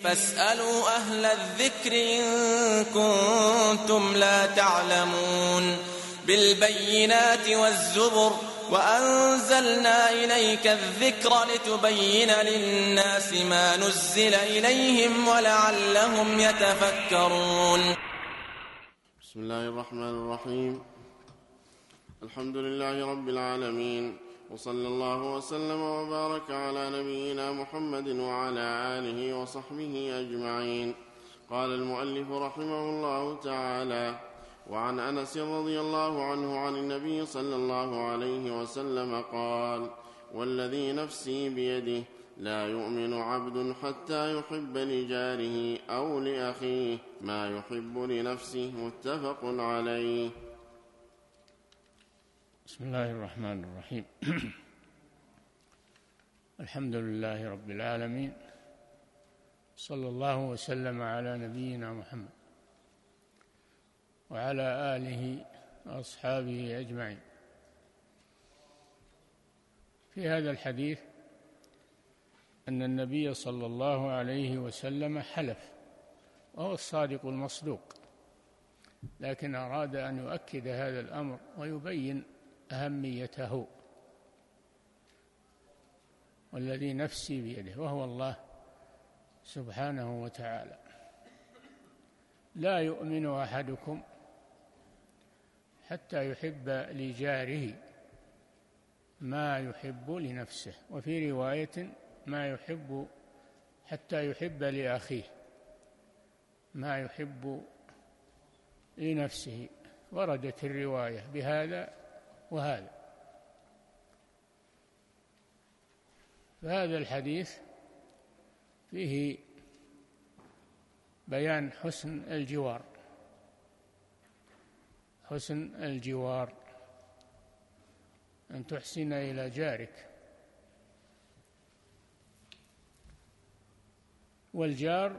فاسألوا أهل الذكر إن كنتم لا تعلمون بالبينات والزبر وأنزلنا إليك الذكر لتبين للناس ما نزل إليهم ولعلهم يتفكرون. بسم الله الرحمن الرحيم. الحمد لله رب العالمين، وصلى الله وسلم وبارك على نبينا محمد وعلى آله وصحبه أجمعين. قال المؤلف رحمه الله تعالى: وعن أنس رضي الله عنه عن النبي صلى الله عليه وسلم قال: والذي نفسي بيده لا يؤمن عبد حتى يحب لجاره أو لأخيه ما يحب لنفسه. متفق عليه. بسم الله الرحمن الرحيم. الحمد لله رب العالمين، صلى الله وسلم على نبينا محمد وعلى آله وأصحابه أجمعين. في هذا الحديث أن النبي صلى الله عليه وسلم حلف، وهو الصادق المصدوق، لكن أراد أن يؤكد هذا الأمر ويبين أهميته. والذي نفسي بيده، وهو الله سبحانه وتعالى. لا يؤمن أحدكم حتى يحب لجاره ما يحب لنفسه، وفي رواية ما يحب حتى يحب لأخيه ما يحب لنفسه. وردت الرواية بهذا وهذا. فهذا الحديث فيه بيان حسن الجوار، حسن الجوار، أن تحسن إلى جارك. والجار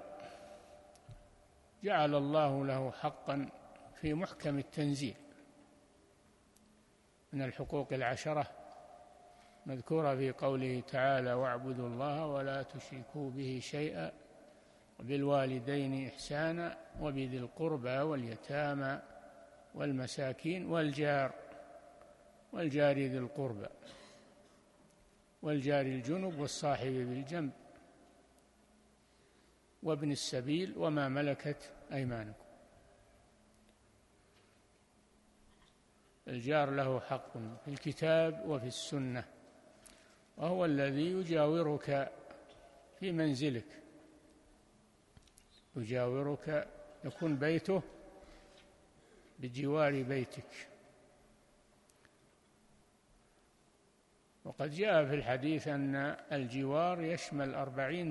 جعل الله له حقا في محكم التنزيل من الحقوق العشرة مذكورة في قوله تعالى: واعبدوا الله ولا تشركوا به شيئا وبالوالدين إحسانا وبذي القربى واليتامى والمساكين والجار ذي القربى والجار الجنب والصاحب بالجنب وابن السبيل وما ملكت أيمانكم. الجار له حق في الكتاب وفي السنة، وهو الذي يجاورك في منزلك، يجاورك، يكون بيته بجوار بيتك. وقد جاء في الحديث أن الجوار يشمل 40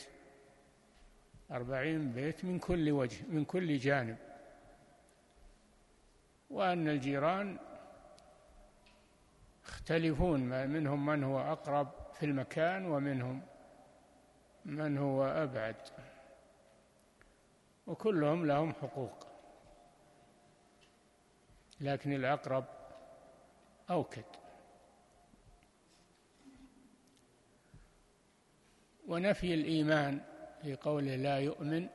بيت من كل وجه، من كل جانب، وأن الجيران يختلفون، منهم من هو أقرب في المكان ومنهم من هو أبعد، وكلهم لهم حقوق، لكن الأقرب أوكد. ونفي الإيمان في قوله لا يؤمن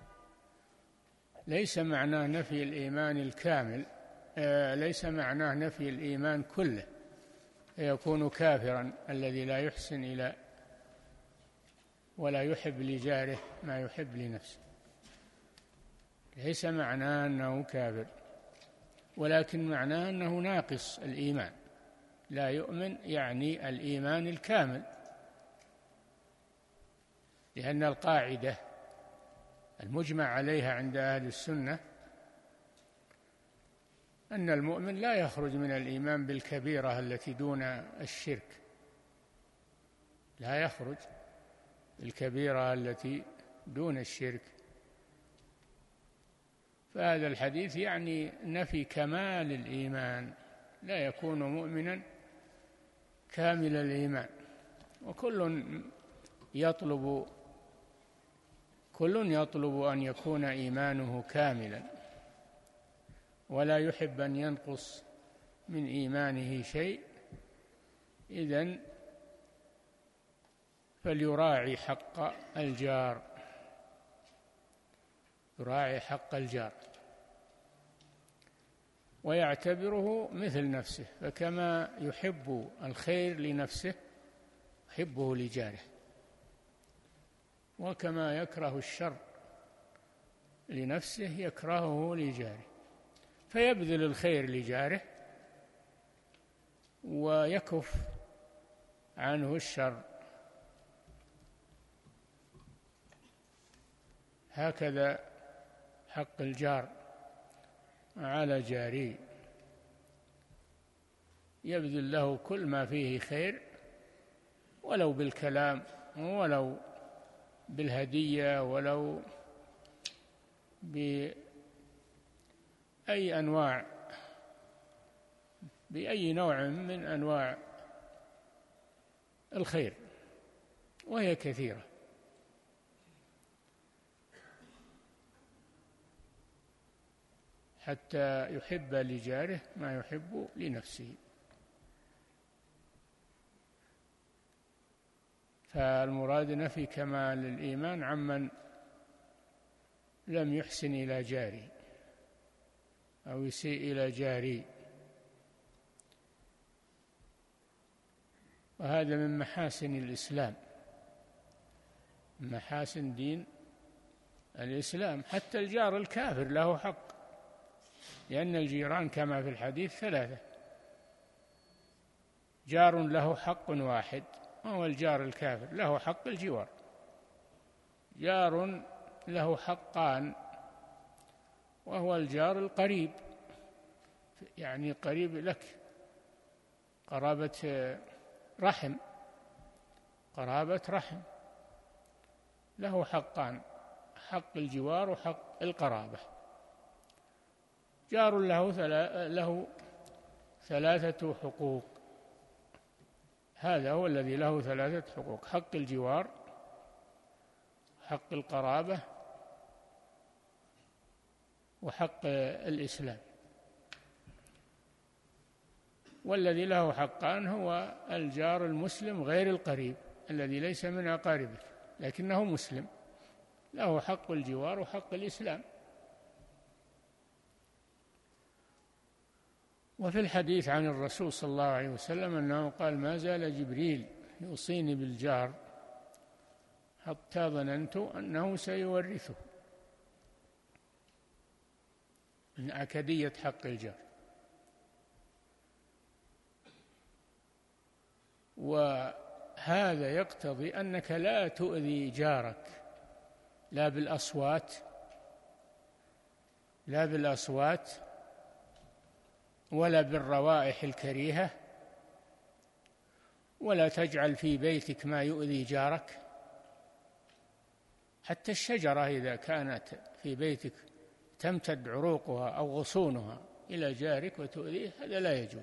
ليس معناه نفي الإيمان الكامل، ليس معناه نفي الإيمان كله يكون كافرا الذي لا يحسن إلى ولا يحب لجاره ما يحب لنفسه، ليس معناه أنه كافر، ولكن معناه أنه ناقص الإيمان. لا يؤمن يعني الإيمان الكامل، لأن القاعدة المجمع عليها عند أهل السنة أن المؤمن لا يخرج من الإيمان بالكبيرة التي دون الشرك، لا يخرج بالكبيرة التي دون الشرك. فهذا الحديث يعني نفي كمال الإيمان، لا يكون مؤمنا كامل الإيمان. وكل يطلب أن يكون إيمانه كاملا، ولا يحب أن ينقص من إيمانه شيء. إذن فليراعي حق الجار يراعي حق الجار ويعتبره مثل نفسه، فكما يحب الخير لنفسه يحبه لجاره، وكما يكره الشر لنفسه يكرهه لجاره، فيبذل الخير لجاره ويكف عنه الشر. هكذا حق الجار على جاري، يبذل له كل ما فيه خير ولو بالكلام ولو بالهدية ولو بأي نوع من أنواع الخير، وهي كثيرة. حتى يحب لجاره ما يحب لنفسه. فالمراد نفي كمال الإيمان عمن لم يحسن إلى جاري أو يسيء إلى جاري، وهذا من محاسن الإسلام، محاسن دين الإسلام. حتى الجار الكافر له حق، لأن الجيران كما في الحديث ثلاثة: جار له حق واحد وهو الجار الكافر، له حق الجوار. جار له حقان وهو الجار القريب، يعني قريب لك، قرابة رحم، له حقان: حق الجوار وحق القرابة. جار له ثلاثة حقوق، هذا هو الذي له ثلاثة حقوق: حق الجوار، حق القرابة، وحق الإسلام. والذي له حقان هو الجار المسلم غير القريب الذي ليس من أقاربك لكنه مسلم، له حق الجوار وحق الإسلام. وفي الحديث عن الرسول صلى الله عليه وسلم أنه قال: ما زال جبريل يوصيني بالجار حتى ظننت أنه سيورثه، من أكدية حق الجار. وهذا يقتضي أنك لا تؤذي جارك لا بالأصوات ولا بالروائح الكريهة، ولا تجعل في بيتك ما يؤذي جارك. حتى الشجرة إذا كانت في بيتك تمتد عروقها أو غصونها إلى جارك وتؤذيه، هذا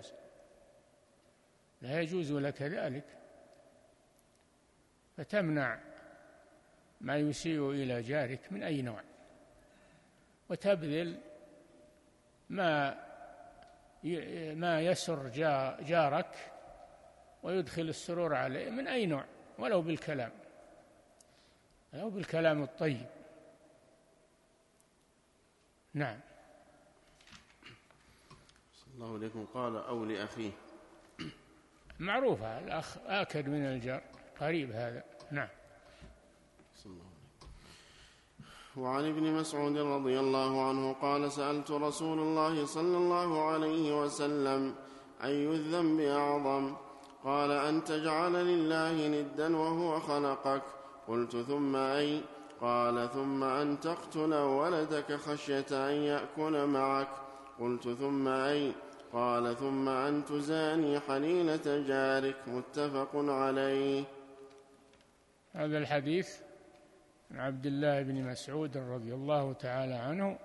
لا يجوز لك ذلك، فتمنع ما يسيء إلى جارك من أي نوع، وتبذل ما يسر جارك ويدخل السرور عليه من أي نوع، ولو بالكلام الطيب. نعم. صلى الله عليكم. قال: أو لأخيه. معروفة، الأخ آكد من الجار، قريب هذا. نعم. صلى الله عليه. وعن ابن مسعود رضي الله عنه قال: سألت رسول الله صلى الله عليه وسلم: أي الذنب أعظم؟ قال: أن تجعل لله ندا وهو خلقك. قلت: ثم أي؟ قال: ثم أن تقتل ولدك خشية أن يأكل معك. قلت: ثم أي؟ قال: ثم أن تزاني حليلة جارك. متفق عليه. هذا الحديث عن عبد الله بن مسعود رضي الله تعالى عنه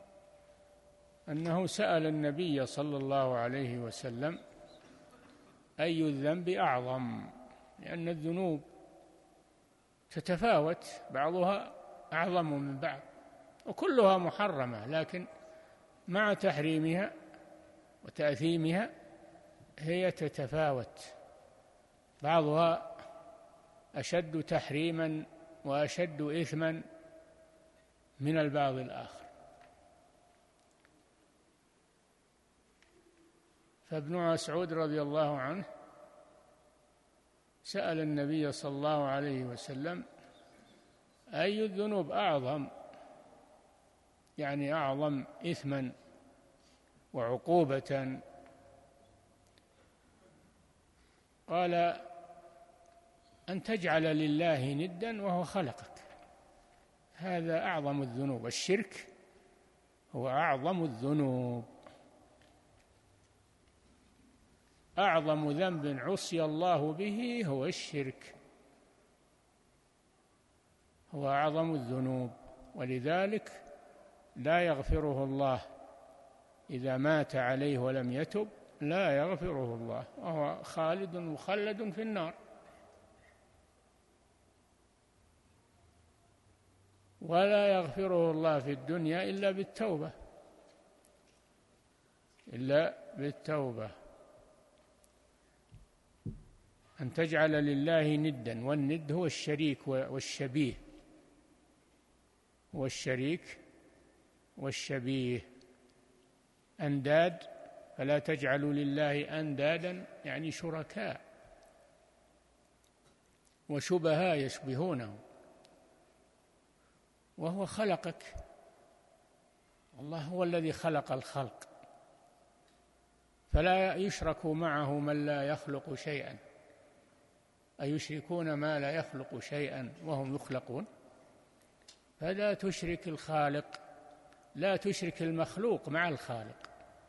أنه سأل النبي صلى الله عليه وسلم: أي الذنب أعظم؟ لأن الذنوب تتفاوت، بعضها أعظم من بعض، وكلها محرمة، لكن مع تحريمها وتأثيمها هي تتفاوت، بعضها أشد تحريما وأشد إثما من البعض الآخر. فابن مسعود رضي الله عنه سأل النبي صلى الله عليه وسلم: أي الذنوب أعظم، يعني أعظم إثما وعقوبة؟ قال: أن تجعل لله ندا وهو خلقك، هذا أعظم الذنوب، الشرك هو أعظم الذنوب، أعظم ذنب عصي الله به هو الشرك، هو أعظم الذنوب، ولذلك لا يغفره الله إذا مات عليه ولم يتب، لا يغفره الله، وهو خالد مخلد في النار. ولا يغفره الله في الدنيا إلا بالتوبة، إلا بالتوبة. أن تجعل لله ندا، والند هو الشريك والشبيه، هو الشريك والشبيه، أنداد، فلا تجعلوا لله أندادا يعني شركاء وشبهاء يشبهونه، وهو خلقك، الله هو الذي خلق الخلق، فلا يشرك معه من لا يخلق شيئا. أيشركون ما لا يخلق شيئا وهم يخلقون؟ فلا تشرك الخالق، لا تشرك المخلوق مع الخالق،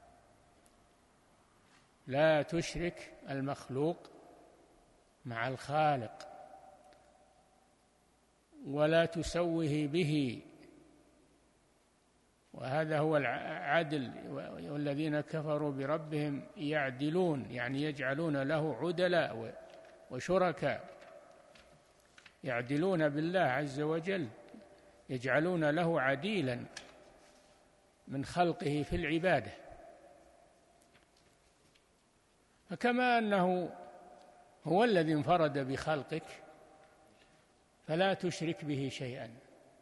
لا تشرك المخلوق مع الخالق، ولا تسوه به، وهذا هو العدل. والذين كفروا بربهم يعدلون، يعني يجعلون له عدلاء وشركاء، يعدلون بالله عز وجل، يجعلون له عديلا من خلقه في العبادة. فكما أنه هو الذي انفرد بخلقك فلا تشرك به شيئا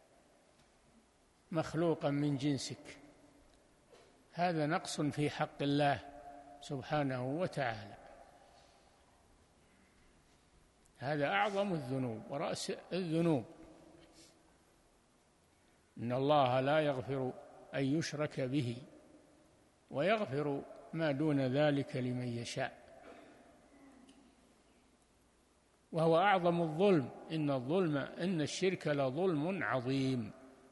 مخلوقا من جنسك، هذا نقص في حق الله سبحانه وتعالى، هذا أعظم الذنوب ورأس الذنوب. إن الله لا يغفر أن يشرك به ويغفر ما دون ذلك لمن يشاء، وهو أعظم الظلم. إن الشرك لظلم عظيم،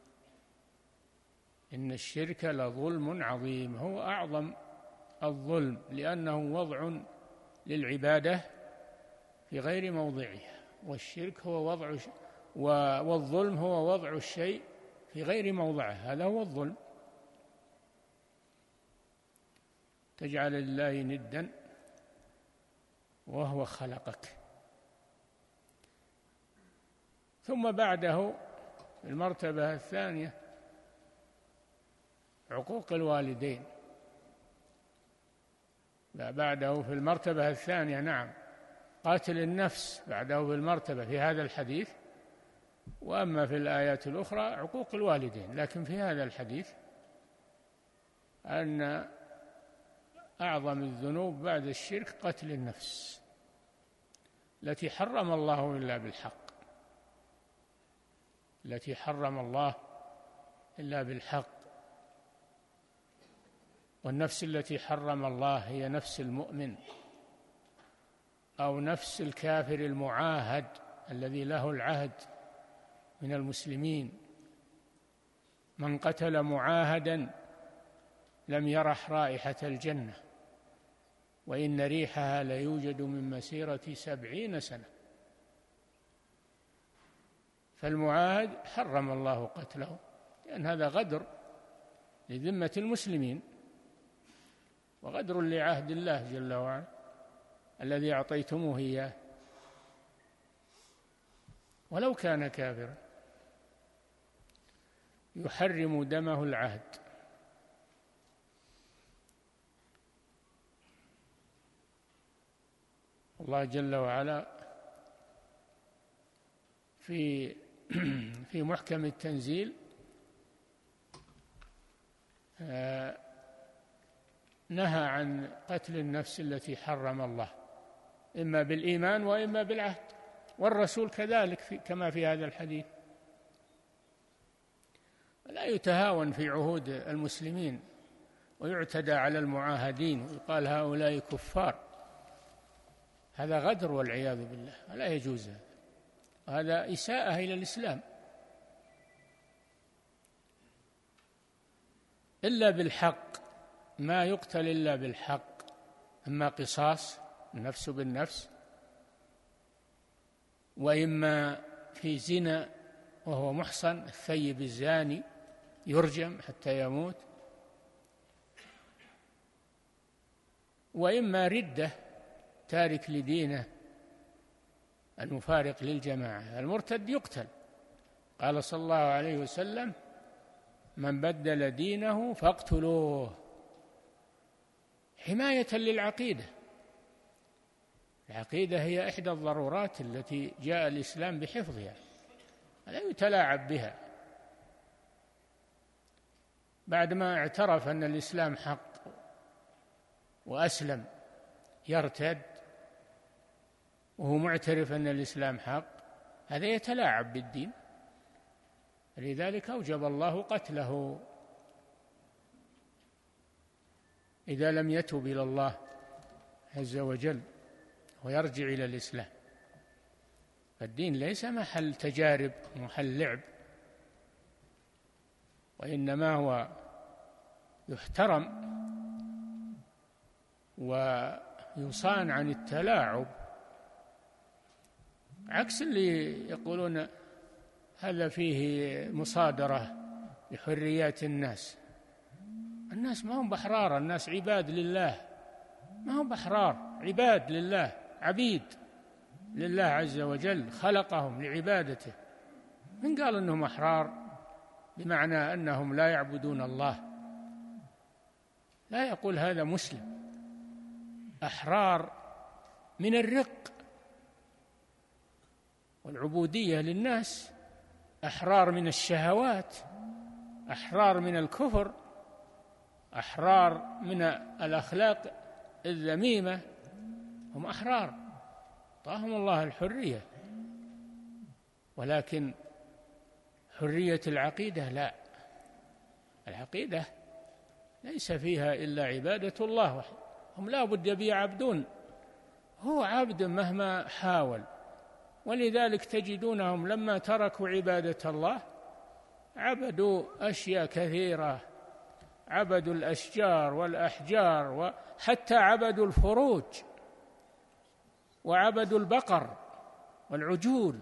إن الشرك لظلم عظيم، هو أعظم الظلم، لأنه وضع للعبادة في غير موضعها، والشرك هو وضع، والظلم هو وضع الشيء في غير موضعه، هذا هو الظلم. تجعل لله ندا وهو خلقك. ثم بعده في المرتبة الثانية عقوق الوالدين، بعده في المرتبة الثانية نعم قاتل النفس، بعده في المرتبة في هذا الحديث، وأما في الآيات الأخرى عقوق الوالدين. لكن في هذا الحديث أن أعظم الذنوب بعد الشرك قتل النفس التي حرم الله إلا بالحق، التي حرم الله إلا بالحق. والنفس التي حرم الله هي نفس المؤمن أو نفس الكافر المعاهد الذي له العهد من المسلمين. من قتل معاهدا لم يرح رائحة الجنة، وإن ريحها ليوجد من مسيرة 70 سنة. فالمعاهد حرم الله قتله، لأن هذا غدر لذمة المسلمين وغدر لعهد الله جل وعلا الذي أعطيتموه إياه، ولو كان كافرا يحرم دمه العهد. الله جل وعلا في محكم التنزيل نهى عن قتل النفس التي حرم الله، إما بالإيمان وإما بالعهد، والرسول كذلك كما في هذا الحديث. لا يتهاون في عهود المسلمين ويعتدى على المعاهدين ويقال هؤلاء كفار، هذا غدر والعياذ بالله، لا يجوز، هذا إساءة إلى الإسلام. إلا بالحق، ما يقتل إلا بالحق، أما قصاص النفس بالنفس، وإما في زنا وهو محصن، الثيب الزاني يرجم حتى يموت، وإما ردة تارك لدينه المفارق للجماعة، المرتد يقتل. قال صلى الله عليه وسلم: من بدل دينه فاقتلوه، حماية للعقيدة. العقيدة هي إحدى الضرورات التي جاء الإسلام بحفظها، لا يتلاعب بها. بعدما اعترف أن الإسلام حق وأسلم يرتد وهو معترف أن الإسلام حق، هذا يتلاعب بالدين، لذلك أوجب الله قتله إذا لم يتب إلى الله عز وجل ويرجع إلى الإسلام. فالدين ليس محل تجارب ومحل لعب، وإنما هو يحترم ويصان عن التلاعب، عكس اللي يقولون هذا فيه مصادرة لحريات الناس. الناس ما هم بأحرار، الناس عباد لله، ما هم بأحرار، عباد لله، عبيد لله عز وجل، خلقهم لعبادته. من قال أنهم أحرار بمعنى أنهم لا يعبدون الله؟ لا يقول هذا مسلم. أحرار من الرق والعبودية للناس، أحرار من الشهوات، أحرار من الكفر، أحرار من الأخلاق الذميمة، هم أحرار، أعطاهم الله الحرية. ولكن حرية العقيدة لا، العقيدة ليس فيها إلا عبادة الله وحده، هم لا بد يعبدون، هو عبد مهما حاول. ولذلك تجدونهم لما تركوا عبادة الله عبدوا أشياء كثيرة، عبدوا الأشجار والأحجار، وحتى عبدوا الفروج، وعبدوا البقر والعجول،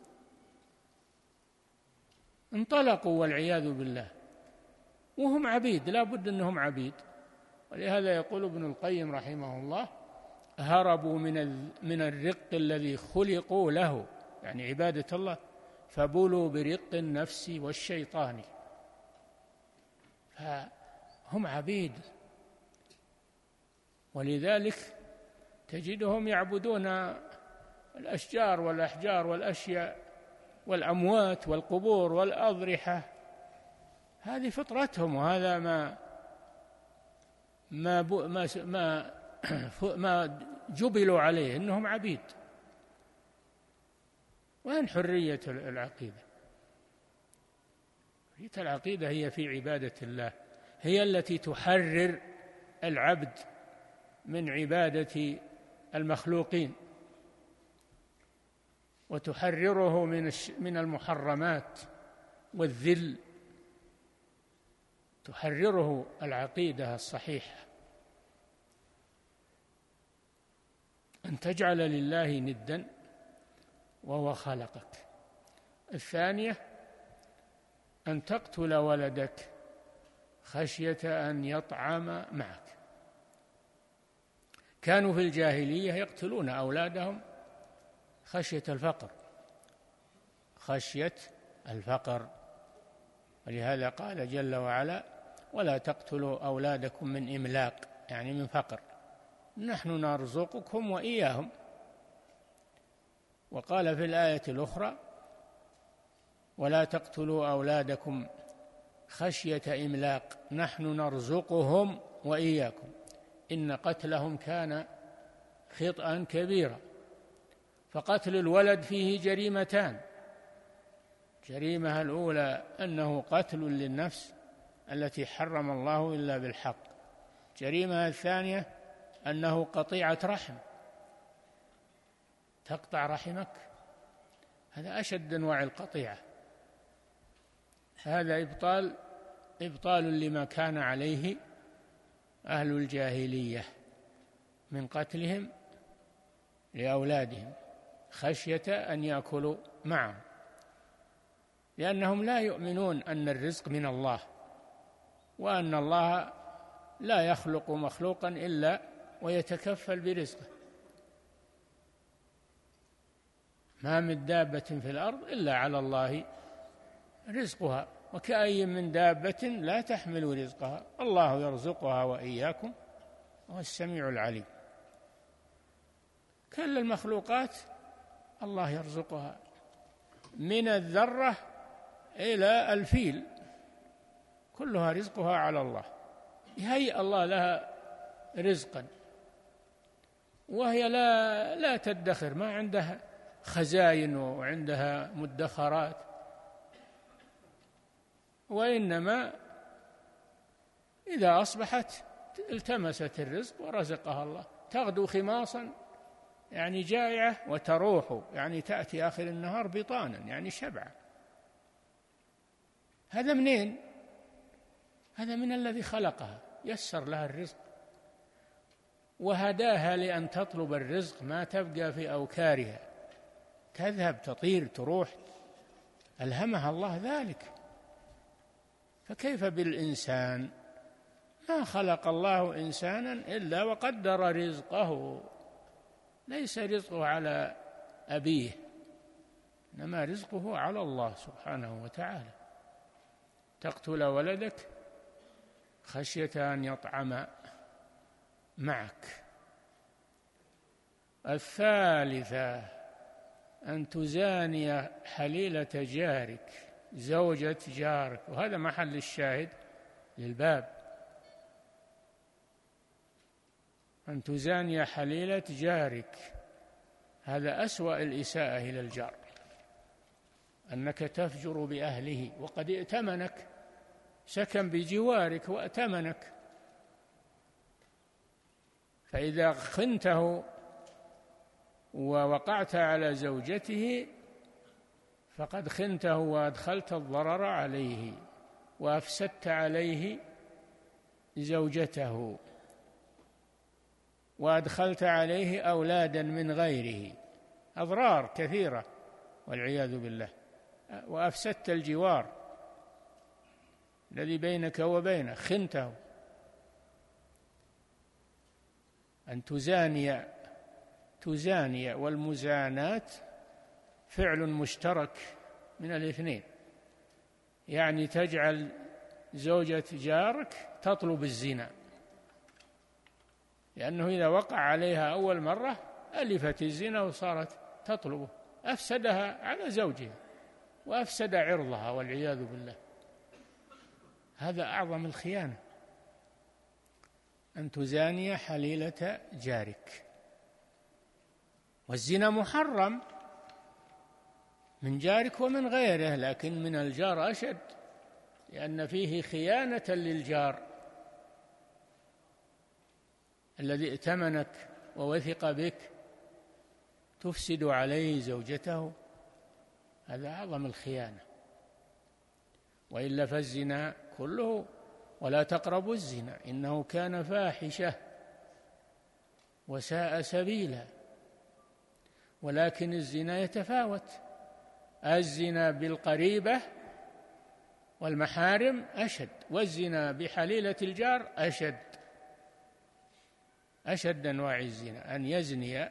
انطلقوا والعياذ بالله وهم عبيد، لا بد أنهم عبيد. ولهذا يقول ابن القيم رحمه الله: هربوا من الرق الذي خلقوا له، يعني عبادة الله، فبلوا برق النفس والشيطان. فهم عبيد، ولذلك تجدهم يعبدون الأشجار والأحجار والأشياء والأموات والقبور والأضرحة، هذه فطرتهم، وهذا ما جبلوا عليه، إنهم عبيد. وين حرية العقيدة؟ حرية العقيدة هي في عبادة الله، هي التي تحرر العبد من عبادة المخلوقين، وتحرره من المحرمات والذل، تحرره العقيدة الصحيحة، أن تجعل لله ندا وهو خلقك. الثانية أن تقتل ولدك خشية أن يطعم معك. كانوا في الجاهلية يقتلون أولادهم خشية الفقر، خشية الفقر. ولهذا قال جل وعلا: ولا تقتلوا أولادكم من إملاق، يعني من فقر، نحن نرزقكم وإياهم. وقال في الآية الأخرى: ولا تقتلوا أولادكم خشية إملاق، نحن نرزقهم وإياكم إن قتلهم كان خطأ كبيرا. فقتل الولد فيه جريمتان: الجريمة الأولى أنه قتل للنفس التي حرم الله إلا بالحق، الجريمة الثانية أنه قطيعة رحم، تقطع رحمك، هذا أشد أنواع القطيعة. هذا إبطال لما كان عليه أهل الجاهلية من قتلهم لأولادهم خشية أن يأكلوا معهم، لأنهم لا يؤمنون أن الرزق من الله، وأن الله لا يخلق مخلوقا إلا ويتكفل برزقه. ما من دابة في الأرض إلا على الله رزقها، وكأي من دابة لا تحمل رزقها، الله يرزقها وإياكم وهو السميع العليم. كل المخلوقات الله يرزقها، من الذرة إلى الفيل كلها رزقها على الله، يهيئ الله لها رزقا، وهي لا تدخر، ما عندها خزائن وعندها مدخرات، وإنما إذا أصبحت التمست الرزق ورزقها الله. تغدو خماصا يعني جائعة، وتروح يعني تأتي آخر النهار بطانا يعني شبعة. هذا منين؟ هذا من الذي خلقها، يسر لها الرزق وهداها لأن تطلب الرزق، ما تبقى في أوكارها، تذهب تطير تروح، ألهمها الله ذلك. فكيف بالإنسان؟ ما خلق الله إنسانا إلا وقدر رزقه، ليس رزقه على أبيه، إنما رزقه على الله سبحانه وتعالى. تقتل ولدك خشية أن يطعم معك. الثالثة أن تزاني حليلة جارك، زوجة جارك، وهذا محل الشاهد للباب، أن تزاني حليلة جارك، هذا أسوأ الإساءة إلى الجار، أنك تفجر بأهله وقد ائتمنك، سكن بجوارك وأتمنك، فإذا خنته ووقعت على زوجته فقد خنته وأدخلت الضرر عليه وأفسدت عليه زوجته وأدخلت عليه أولادا من غيره، أضرار كثيرة والعياذ بالله، وأفسدت الجوار الذي بينك وبينه، خنته. أن تزاني، والمزانات فعل مشترك من الاثنين، يعني تجعل زوجة جارك تطلب الزنا، لأنه إذا وقع عليها أول مرة ألفت الزنا وصارت تطلبه، أفسدها على زوجها وأفسد عرضها والعياذ بالله. هذا أعظم الخيانة، أن تزاني حليلة جارك. والزنا محرم من جارك ومن غيره، لكن من الجار أشد، لأن فيه خيانة للجار الذي ائتمنك ووثق بك، تفسد عليه زوجته، هذا أعظم الخيانة. وإلا فالزنا كله، ولا تقربوا الزنا إنه كان فاحشة وساء سبيلا. ولكن الزنا يتفاوت، الزنا بالقريبة والمحارم أشد، والزنا بحليلة الجار أشد أنواع الزنا، أن يزني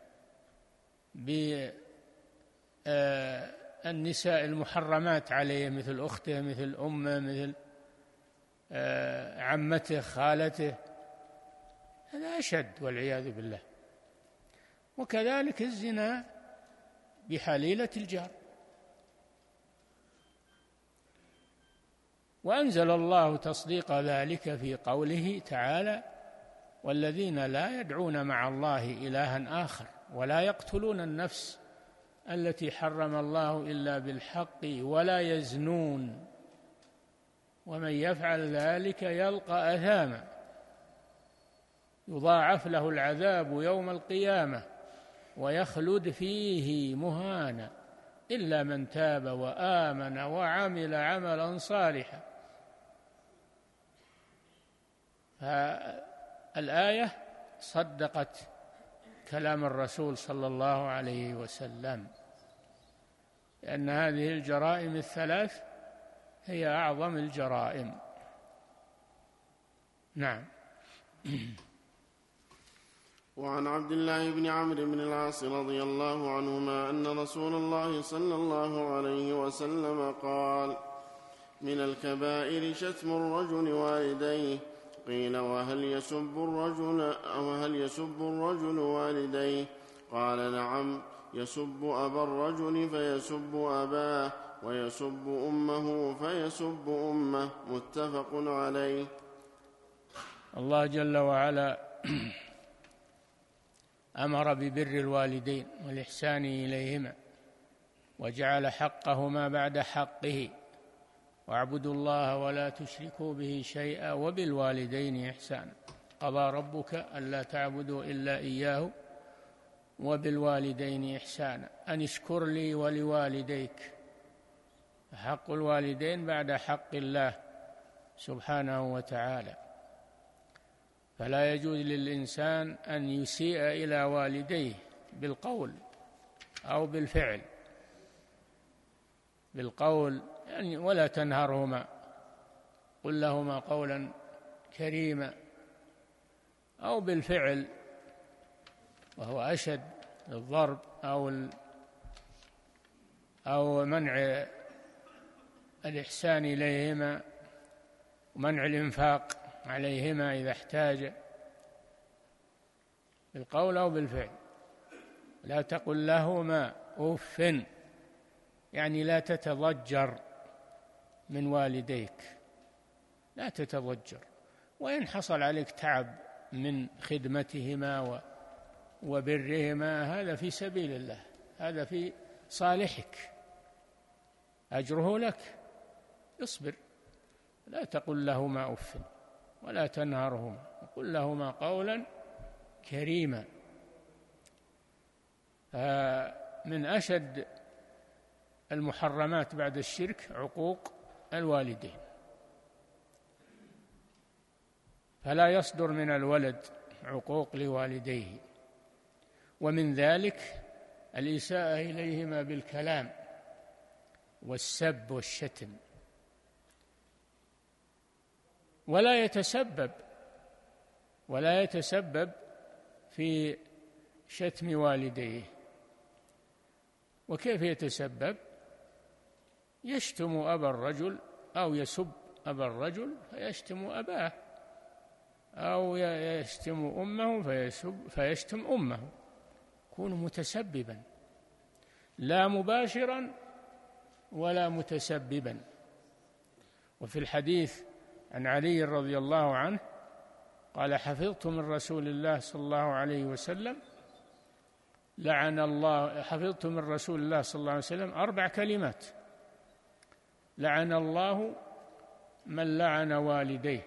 بالنساء المحرمات عليه، مثل أخته، مثل أمه، مثل عمته، خالته، هذا أشد والعياذ بالله. وكذلك الزنا بحليلة الجار. وأنزل الله تصديق ذلك في قوله تعالى: والذين لا يدعون مع الله إلها آخر ولا يقتلون النفس التي حرم الله إلا بالحق ولا يزنون ومن يفعل ذلك يلقى أثاما يضاعف له العذاب يوم القيامة ويخلد فيه مهانا إلا من تاب وآمن وعمل عملا صالحا. فالآية صدقت كلام الرسول صلى الله عليه وسلم، لأن هذه الجرائم الثلاث هي أعظم الجرائم. نعم. وعن عبد الله بن عمرو بن العاص رضي الله عنهما أن رسول الله صلى الله عليه وسلم قال: من الكبائر شتم الرجل والديه. قيل: وهل يسب الرجل والديه؟ قال: نعم، يسب أبا الرجل فيسب أباه، ويسب أمه فيسب أمه. متفق عليه. الله جل وعلا أمر ببر الوالدين والإحسان إليهما، وجعل حقهما بعد حقه: واعبدوا الله ولا تشركوا به شيئا وبالوالدين إحسانا. قضى ربك ألا تعبدوا إلا إياه وبالوالدين إحسانا أن اشكر لي ولوالديك. حق الوالدين بعد حق الله سبحانه وتعالى، فلا يجوز للإنسان أن يسيء إلى والديه بالقول أو بالفعل. بالقول يعني ولا تنهرهما، قل لهما قولا كريما، أو بالفعل وهو أشد، الضرب أو منع الإحسان إليهما ومنع الإنفاق عليهما إذا احتاج، بالقول أو بالفعل. لا تقل لهما أف، يعني لا تتضجر من والديك، لا تتضجر. وإن حصل عليك تعب من خدمتهما وبرهما هذا في سبيل الله، هذا في صالحك، أجره لك، اصبر. لا تقل لهما أف ولا تنهرهما، وقل لهما قولا كريما. من أشد المحرمات بعد الشرك عقوق الوالدين، فلا يصدر من الولد عقوق لوالديه. ومن ذلك الإساءة إليهما بالكلام والسب والشتم، ولا يتسبب في شتم والديه. وكيف يتسبب؟ يشتم أبا الرجل أو يسب أبا الرجل فيشتم أباه، أو يشتم أمه فيشتم أمه، يكون متسببا، لا مباشرا ولا متسببا. وفي الحديث عن علي رضي الله عنه قال: حفظت من رسول الله صلى الله عليه وسلم حفظت من رسول الله صلى الله عليه وسلم 4 كلمات: لعن الله من لعن والديه،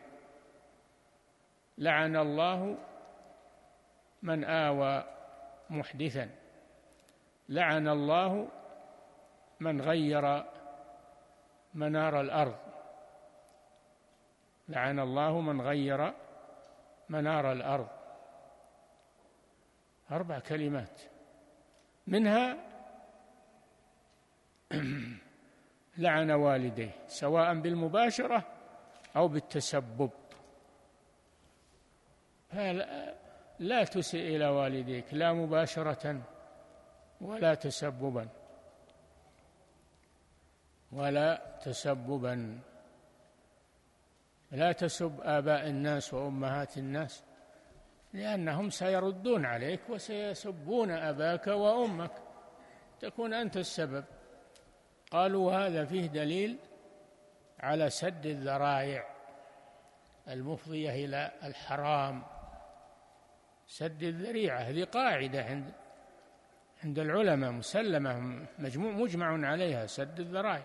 لعن الله من آوى محدثا، لعن الله من غير منار الأرض، لعن الله من غير منار الأرض. 4 كلمات، منها لعن والديه، سواء بالمباشرة أو بالتسبب. لا تسئ إلى والديك لا مباشرة ولا تسببا. لا تسب آباء الناس وأمهات الناس، لأنهم سيردون عليك وسيسبون أباك وأمك، تكون أنت السبب. قالوا هذا فيه دليل على سد الذرائع المفضية إلى الحرام. سد الذريعة هذه قاعدة عند العلماء مسلمة مجمع عليها، سد الذرائع.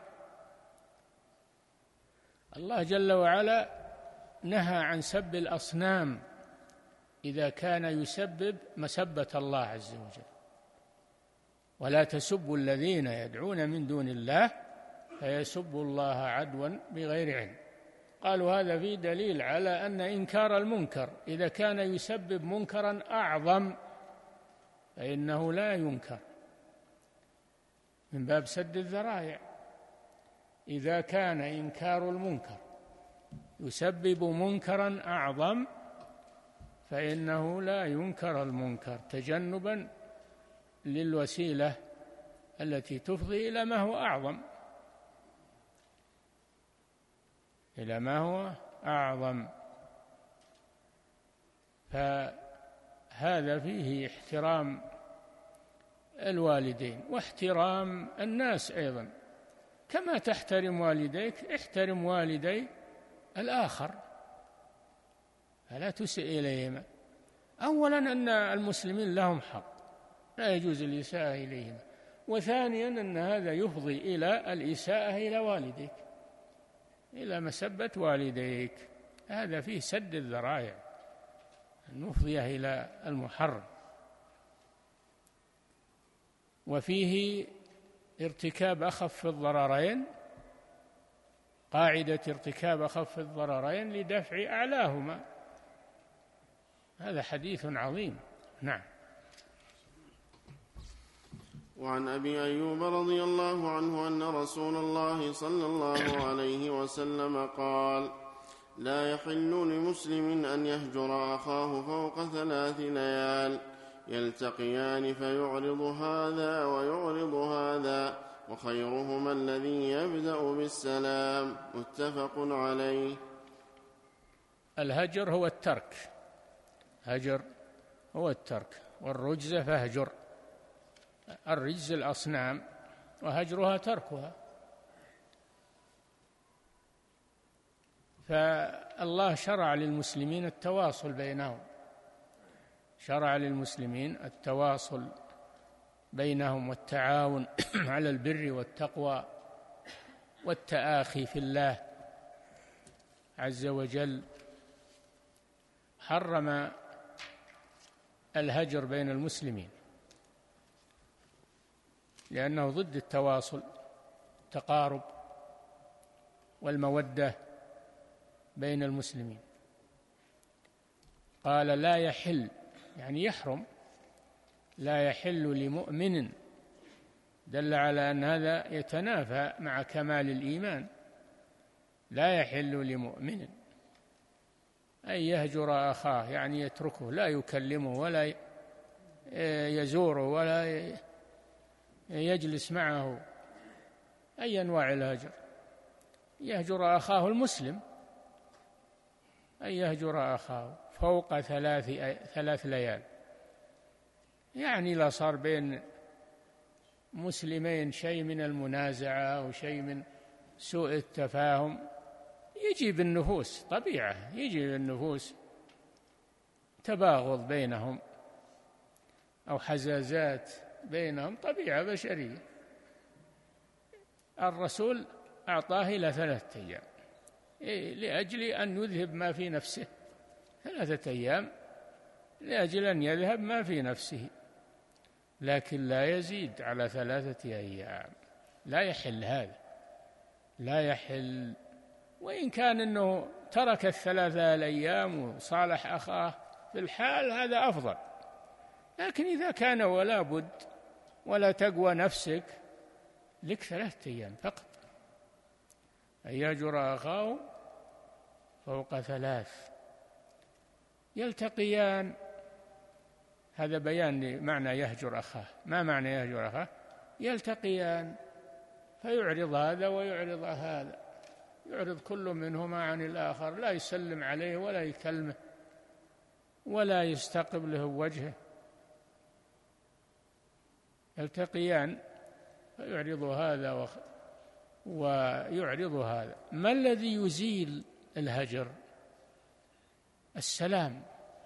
الله جل وعلا نهى عن سب الأصنام إذا كان يسبب مسبة الله عز وجل، ولا تسبوا الذين يدعون من دون الله فيسبوا الله عدوا بغير علم. قالوا هذا فيه دليل على أن إنكار المنكر إذا كان يسبب منكرا أعظم فإنه لا ينكر، من باب سد الذرائع. إذا كان إنكار المنكر يسبب منكرا أعظم فإنه لا ينكر المنكر، تجنبا للوسيلة التي تفضي إلى ما هو أعظم، إلى ما هو أعظم. فهذا فيه احترام الوالدين واحترام الناس أيضا، كما تحترم والديك احترم والدي الآخر، فلا تسئ إليهما. أولا أن المسلمين لهم حق لا يجوز الإساءة إليهما، وثانيا أن هذا يفضي إلى الإساءة إلى والديك، إلى مسبة والديك، هذا فيه سد الذرائع المفضية إلى المحرم. وفيه ارتكاب أخف الضررين، قاعدة ارتكاب أخف الضررين لدفع أعلاهما، هذا حديث عظيم. نعم. وعن أبي أيوب رضي الله عنه أن رسول الله صلى الله عليه وسلم قال: لا يحل لمسلم أن يهجر أخاه فوق 3 ليال، يلتقيان فيعرض هذا ويعرض هذا، وخيرهما الذي يبدأ بالسلام. متفق عليه. الهجر هو الترك، هجر هو الترك، والرجز فاهجر. الرجز الأصنام وهجرها تركها. فالله شرع للمسلمين التواصل بينهم، شرع للمسلمين التواصل بينهم والتعاون على البر والتقوى والتآخي في الله عز وجل. حرم الهجر بين المسلمين لأنه ضد التواصل، التقارب والمودة بين المسلمين. قال لا يحل، يعني يحرم، لا يحل لمؤمن، دل على أن هذا يتنافى مع كمال الإيمان. لا يحل لمؤمن أن يهجر أخاه، يعني يتركه، لا يكلمه ولا يزوره ولا يجلس معه، أي أنواع الهجر. يهجر أخاه المسلم، أن يهجر أخاه فوق 3 ليال، يعني لا صار بين مسلمين شيء من المنازعة أو شيء من سوء التفاهم، يجي بالنفوس طبيعة، يجي بالنفوس تباغض بينهم أو حزازات بينهم، طبيعة بشرية. الرسول أعطاه إلى 3 أيام لأجل أن يذهب ما في نفسه، 3 أيام لأجل أن يذهب ما في نفسه، لكن لا يزيد على 3 أيام. لا يحل هذا، لا يحل. وإن كان أنه ترك 3 الأيام وصالح أخاه في الحال هذا أفضل، لكن إذا كان ولا بد ولا تقوى نفسك لك 3 أيام فقط. أن يهجر أخاه فوق 3 يلتقيان، هذا بيان لمعنى يهجر أخاه. ما معنى يهجر أخاه؟ يلتقيان فيعرض هذا ويعرض هذا، يعرض كل منهما عن الآخر، لا يسلم عليه ولا يكلمه ولا يستقبله وجهه. يلتقيان فيعرض هذا ويعرض هذا. ما الذي يزيل الهجر؟ السلام،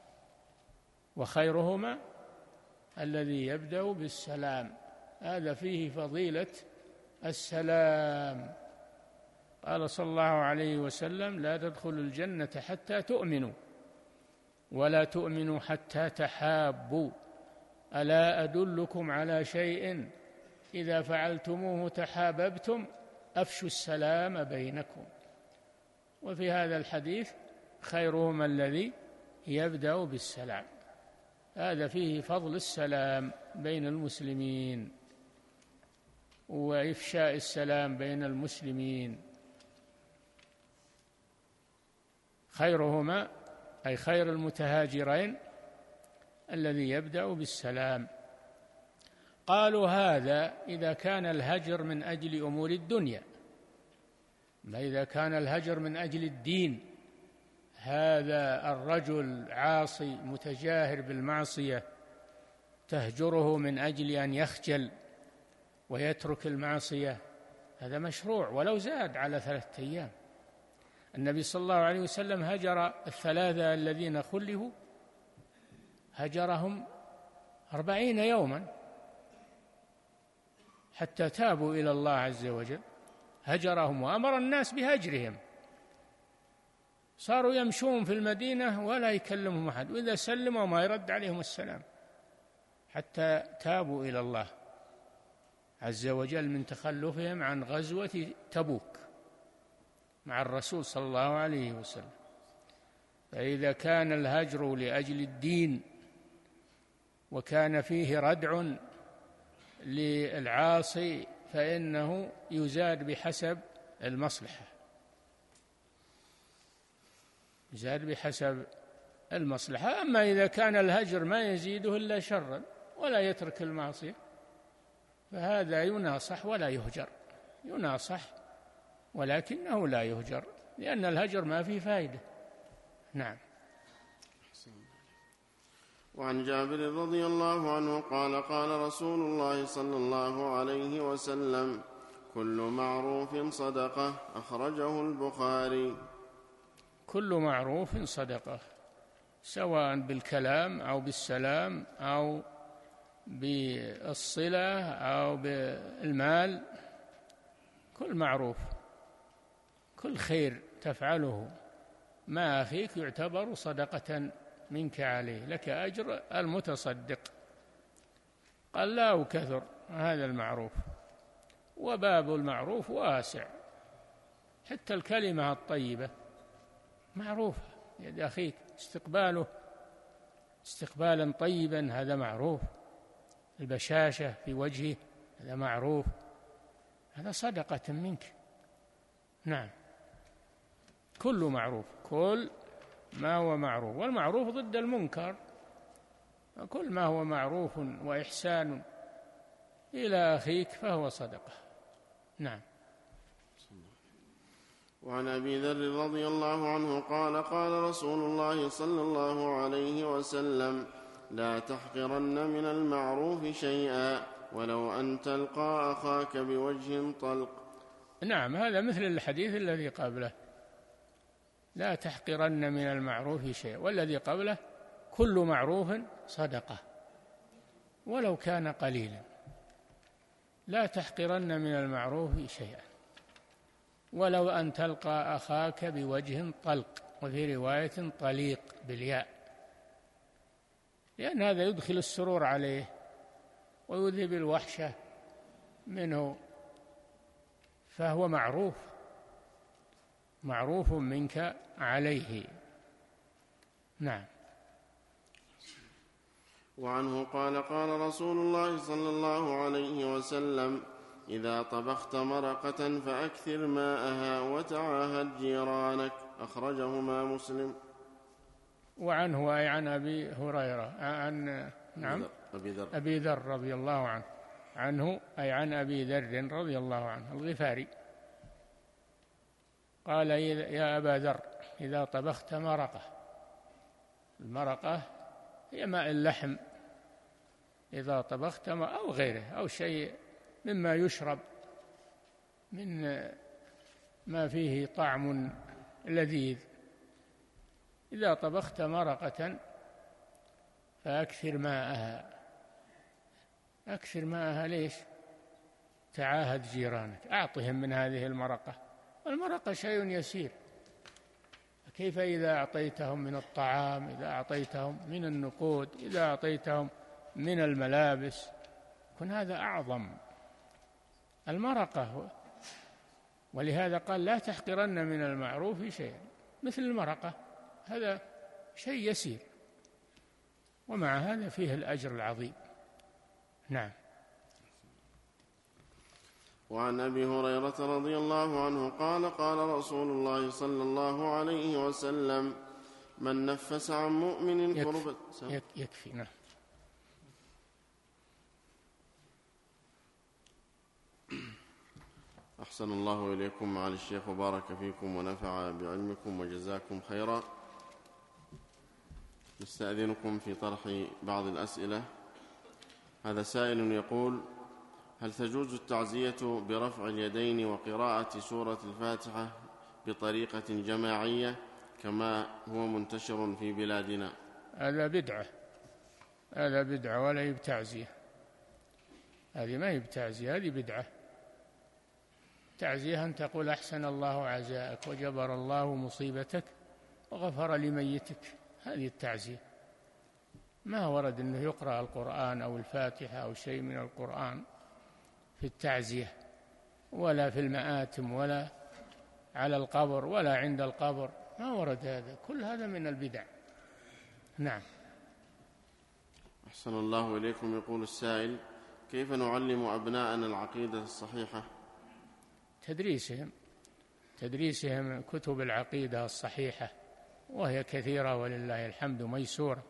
وخيرهما الذي يبدأ بالسلام، هذا فيه فضيلة السلام. قال صلى الله عليه وسلم: لا تدخلوا الجنة حتى تؤمنوا، ولا تؤمنوا حتى تحابوا، ألا أدلكم على شيء إذا فعلتموه تحاببتم؟ أفشوا السلام بينكم. وفي هذا الحديث: خيرهما الذي يبدأ بالسلام، هذا فيه فضل السلام بين المسلمين وإفشاء السلام بين المسلمين. خيرهما أي خير المتهاجرين الذي يبدأ بالسلام. قالوا: هذا إذا كان الهجر من أجل أمور الدنيا، ما إذا كان الهجر من أجل الدين؟ هذا الرجل عاصي متجاهر بالمعصية تهجره من أجل أن يخجل ويترك المعصية، هذا مشروع ولو زاد على 3 أيام. النبي صلى الله عليه وسلم هجر 3 الذين خلفوا، هجرهم 40 يوما حتى تابوا إلى الله عز وجل، هجرهم وأمر الناس بهجرهم، صاروا يمشون في المدينة ولا يكلمهم أحد، وإذا سلموا ما يرد عليهم السلام، حتى تابوا إلى الله عز وجل من تخلفهم عن غزوة تبوك مع الرسول صلى الله عليه وسلم. فإذا كان الهجر لأجل الدين وكان فيه ردع للعاصي فإنه يزاد بحسب المصلحة، يزاد بحسب المصلحة. أما إذا كان الهجر ما يزيده إلا شرا ولا يترك المعصية فهذا يناصح ولا يهجر، يناصح ولكنه لا يهجر، لأن الهجر ما فيه فائدة. نعم. وعن جابر رضي الله عنه قال: قال رسول الله صلى الله عليه وسلم: كل معروف صدقة، أخرجه البخاري. كل معروف صدقة، سواء بالكلام أو بالسلام أو بالصلة أو بالمال، كل معروف، كل خير تفعله مع أخيك يعتبر صدقة منك عليه، لك أجر المتصدق، قال لا وكثر، هذا المعروف. وباب المعروف واسع، حتى الكلمة الطيبة معروفة، يد أخيك استقباله استقبالا طيبا هذا معروف، البشاشة في وجهه هذا معروف، هذا صدقة منك. نعم، كل معروف، كل ما هو معروف، والمعروف ضد المنكر، كل ما هو معروف وإحسان إلى أخيك فهو صدقة. نعم. وعن أبي ذر رضي الله عنه قال: قال رسول الله صلى الله عليه وسلم: لا تحقرن من المعروف شيئا ولو أن تلقى أخاك بوجه طلق. نعم، هذا مثل الحديث الذي قبله: لا تحقرن من المعروف شيئا، والذي قبله: كل معروف صدقة ولو كان قليلا. لا تحقرن من المعروف شيئا ولو أن تلقى أخاك بوجه طلق، وفي رواية طليق بالياء، لأن هذا يدخل السرور عليه ويذهب الوحشة منه، فهو معروف، معروف منك عليه. نعم. وعنه قال: قال رسول الله صلى الله عليه وسلم: إذا طبخت مرقة فأكثر ماءها وتعاهد جيرانك، أخرجهما مسلم. وعنه أي عن أبي هريرة نعم أبي ذر رضي الله عنه، عنه أي عن أبي ذر رضي الله عنه الغفاري، قال: يا أبا ذر إذا طبخت مرقة، المرقة هي ماء اللحم، إذا طبخت أو غيره أو شيء مما يشرب من ما فيه طعم لذيذ. إذا طبخت مرقة فأكثر ماءها. أكثر ماءها ليش؟ تعاهد جيرانك، أعطهم من هذه المرقة. المرقة شيء يسير، كيف إذا أعطيتهم من الطعام، إذا أعطيتهم من النقود، إذا أعطيتهم من الملابس، يكون هذا أعظم. المرقة، ولهذا قال لا تحقرن من المعروف شيئا، مثل المرقة، هذا شيء يسير، ومع هذا فيه الأجر العظيم. نعم. وعن أبي هريرة رضي الله عنه قال قال رسول الله صلى الله عليه وسلم: من نفس عن مؤمن كربة. يكفي. نعم. أحسن الله إليكم معالي الشيخ وبارك فيكم ونفع بعلمكم وجزاكم خيرا. نستأذنكم في طرح بعض الأسئلة. هذا سائل يقول: هل تجوز التعزية برفع اليدين وقراءة سورة الفاتحة بطريقة جماعية كما هو منتشر في بلادنا؟ هذا بدعة، هذا بدعة ولا يبتعزية. هذه ما يبتعزية، هذه بدعة. تعزية أن تقول أحسن الله عزاءك وجبر الله مصيبتك وغفر لميتك، هذه التعزية. ما ورد أنه يقرأ القرآن أو الفاتحة أو شيء من القرآن في التعزية، ولا في المآتم، ولا على القبر، ولا عند القبر، ما ورد هذا. كل هذا من البدع. نعم. أحسن الله إليكم. يقول السائل: كيف نعلم أبناءنا العقيدة الصحيحة؟ تدريسهم كتب العقيدة الصحيحة، وهي كثيرة ولله الحمد ميسورة.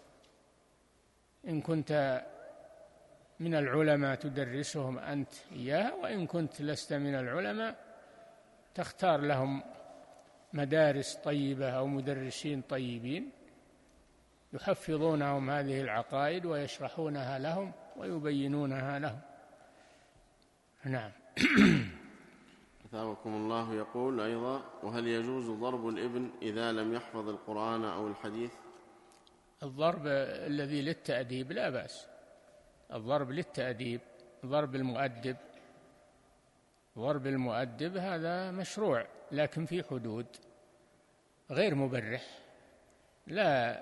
إن كنت من العلماء تدرسهم أنت إياه، وإن كنت لست من العلماء تختار لهم مدارس طيبة أو مدرسين طيبين يحفظونهم هذه العقائد ويشرحونها لهم ويبينونها لهم. نعم. أثابكم الله. يقول أيضا: وهل يجوز ضرب الابن إذا لم يحفظ القرآن أو الحديث؟ الضرب الذي للتأديب لا بأس، الضرب للتأديب، ضرب المؤدب هذا مشروع، لكن في حدود، غير مبرح، لا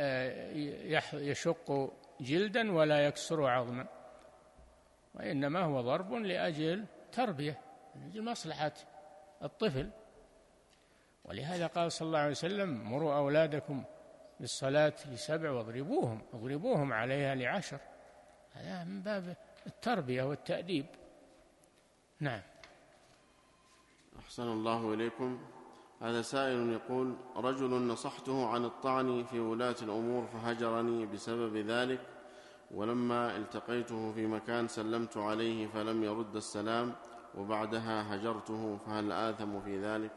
يشق جلدا ولا يكسر عظما، وإنما هو ضرب لأجل تربية، لأجل مصلحة الطفل. ولهذا قال صلى الله عليه وسلم: مروا أولادكم بالصلاة ل7 واضربوهم عليها ل10. هذا من باب التربية والتأديب. نعم. أحسن الله إليكم. هذا سائل يقول: رجل نصحته عن الطعن في ولاة الأمور فهجرني بسبب ذلك، ولما التقيته في مكان سلمت عليه فلم يرد السلام، وبعدها هجرته، فهل آثم في ذلك؟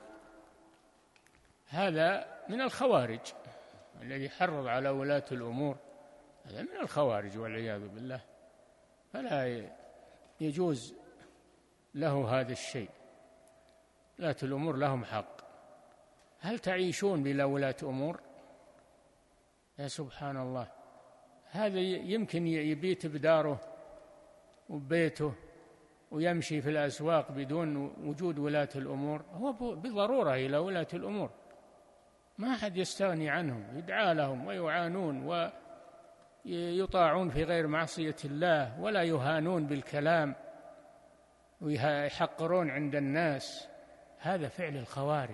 هذا من الخوارج، الذي حرض على ولاة الأمور هذا من الخوارج والعياذ بالله، فلا يجوز له هذا الشيء. ولاة الأمور لهم حق. هل تعيشون بلا ولاة أمور؟ يا سبحان الله، هذا يمكن يبيت بداره وبيته ويمشي في الأسواق بدون وجود ولاة الأمور، هو بضرورة إلى ولاة الأمور، ما أحد يستغني عنهم، يدعى لهم ويعانون ويطاعون في غير معصية الله، ولا يهانون بالكلام ويحقرون عند الناس. هذا فعل الخوارج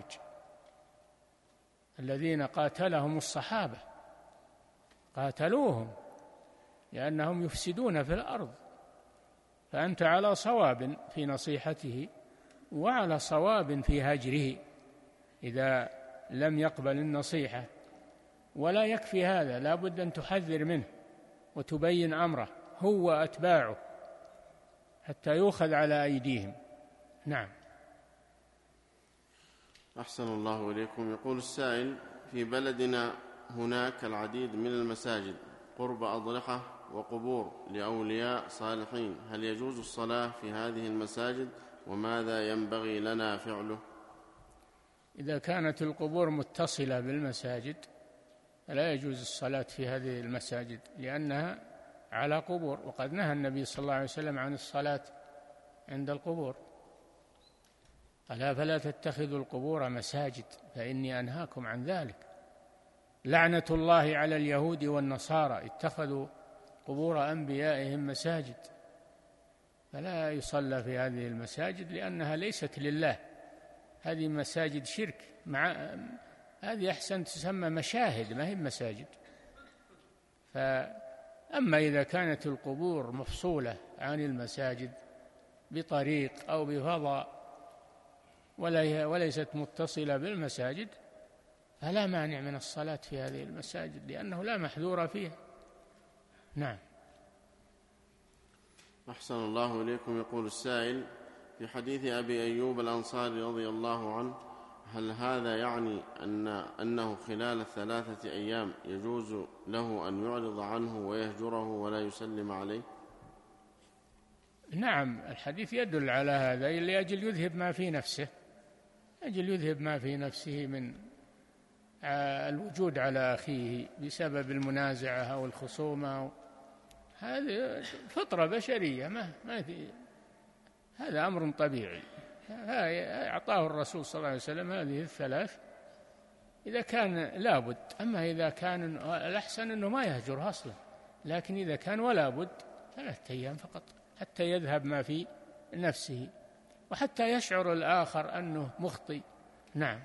الذين قاتلهم الصحابة، قاتلوهم لأنهم يفسدون في الأرض. فأنت على صواب في نصيحته وعلى صواب في هجره إذا لم يقبل النصيحة. ولا يكفي هذا، لا بد أن تحذر منه وتبين أمره هو أتباعه حتى يؤخذ على أيديهم. نعم. أحسن الله إليكم. يقول السائل: في بلدنا هناك العديد من المساجد قرب أضرحة وقبور لأولياء صالحين، هل يجوز الصلاة في هذه المساجد وماذا ينبغي لنا فعله؟ إذا كانت القبور متصلة بالمساجد لا يجوز الصلاة في هذه المساجد لأنها على قبور، وقد نهى النبي صلى الله عليه وسلم عن الصلاة عند القبور، ألا فلا تتخذوا القبور مساجد فإني أنهاكم عن ذلك. لعنة الله على اليهود والنصارى اتخذوا قبور أنبيائهم مساجد، فلا يصلى في هذه المساجد لأنها ليست لله، هذه مساجد شرك، هذه أحسن تسمى مشاهد ما هي مساجد. فأما إذا كانت القبور مفصولة عن المساجد بطريق أو بفضاء وليست متصلة بالمساجد فلا مانع من الصلاة في هذه المساجد لأنه لا محذور فيها. نعم. أحسن الله إليكم. يقول السائل: في حديث أبي أيوب الأنصاري رضي الله عنه، هل هذا يعني أنه خلال 3 أيام يجوز له أن يعرض عنه ويهجره ولا يسلم عليه؟ نعم، الحديث يدل على هذا لأجل يذهب ما في نفسه، أجل يذهب ما في نفسه من الوجود على أخيه بسبب المنازعة أو الخصومة. هذه فطرة بشرية، ما في، هذا أمر طبيعي، أعطاه الرسول صلى الله عليه وسلم هذه 3 إذا كان لابد. أما إذا كان الأحسن أنه ما يهجر أصلا، لكن إذا كان ولا بد 3 أيام فقط حتى يذهب ما في نفسه وحتى يشعر الآخر أنه مخطئ. نعم.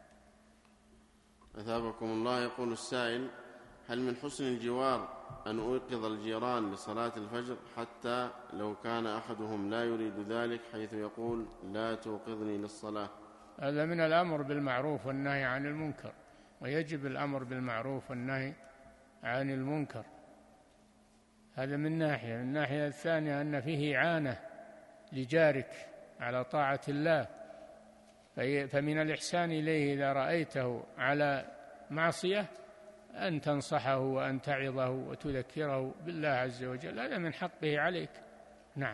أثابكم الله. يقول السائل: هل من حسن الجوار أن أوقظ الجيران لصلاة الفجر حتى لو كان أحدهم لا يريد ذلك، حيث يقول: لا توقظني للصلاة؟ هذا من الأمر بالمعروف والنهي عن المنكر، ويجب الأمر بالمعروف والنهي عن المنكر. هذا من ناحية. من الناحية الثانية أن فيه إعانة لجارك على طاعة الله، فمن الإحسان إليه إذا رأيته على معصية أن تنصحه وأن تعظه وتذكره بالله عز وجل، هذا من حقه عليك. نعم.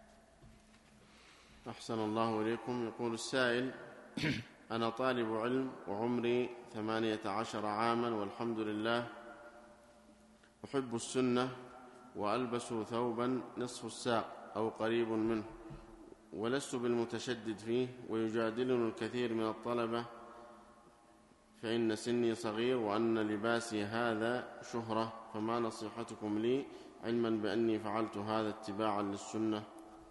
أحسن الله إليكم. يقول السائل: أنا طالب علم وعمري 18 عاما والحمد لله، أحب السنة وألبس ثوبا نصف الساق أو قريب منه، ولست بالمتشدد فيه، ويجادلني الكثير من الطلبة فإن سني صغير وأن لباسي هذا شهرة، فما نصيحتكم لي علما بأني فعلت هذا اتباعا للسنة؟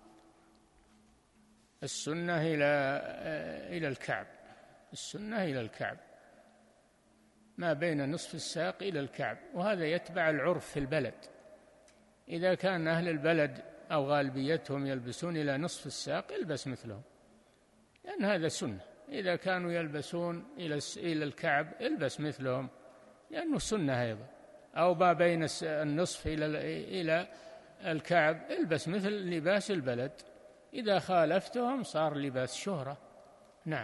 السنة إلى الكعب، السنة إلى الكعب، ما بين نصف الساق إلى الكعب، وهذا يتبع العرف في البلد. إذا كان أهل البلد أو غالبيتهم يلبسون إلى نصف الساق البس مثلهم، لأن هذا سنة. إذا كانوا يلبسون إلى الكعب البس مثلهم، لأنه سنة أيضا. أو ما بين النصف إلى الكعب البس مثل لباس البلد، إذا خالفتهم صار لباس شهرة. نعم.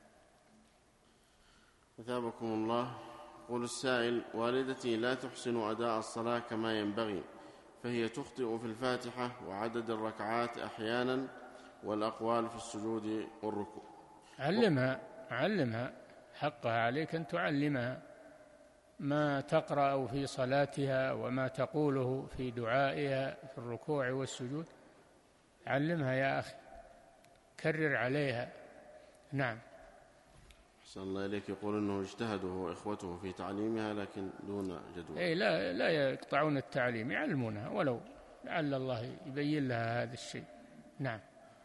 أثابكم الله. يقول السائل: والدتي لا تحسن أداء الصلاة كما ينبغي، فهي تخطئ في الفاتحة وعدد الركعات أحيانا والأقوال في السجود والركوع. علمها، حقها عليك أن تعلمها ما تقرأ في صلاتها وما تقوله في دعائها في الركوع والسجود، علمها يا أخي، كرر عليها. نعم. أحسن الله إليك. يقول أنه اجتهدوا وإخوته في تعليمها لكن دون جدوى. لا يقطعون التعليم، يعلمونها ولو لعل الله يبين لها هذا الشيء. نعم.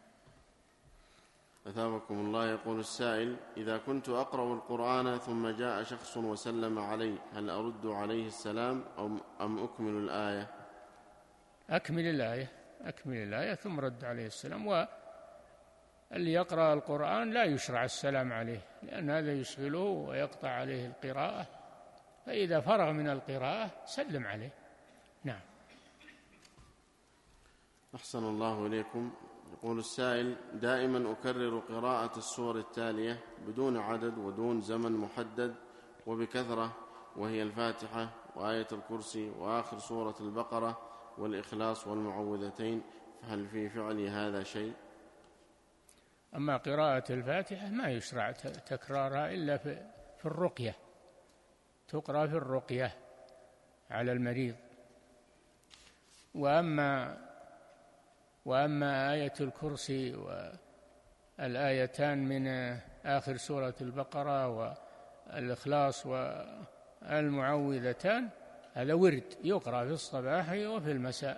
أثابكم الله. يقول السائل: إذا كنت أقرأ القرآن ثم جاء شخص وسلم علي، هل أرد عليه السلام أم أكمل الآية؟ أكمل الآية ثم رد عليه السلام. واللي يقرأ القرآن لا يشرع السلام عليه، لأن هذا يشغله ويقطع عليه القراءة، فإذا فرغ من القراءة سلم عليه. نعم. أحسن الله إليكم. يقول السائل: دائما أكرر قراءة السور التالية بدون عدد ودون زمن محدد وبكثرة، وهي الفاتحة وآية الكرسي وآخر سورة البقرة والإخلاص والمعوذتين، فهل في فعلي هذا شيء؟ أما قراءة الفاتحة ما يشرع تكرارها إلا في الرقية، تقرأ في الرقية على المريض. وأما آية الكرسي والآيتان من آخر سورة البقرة والإخلاص والمعوذتان هذا ورد يقرأ في الصباح وفي المساء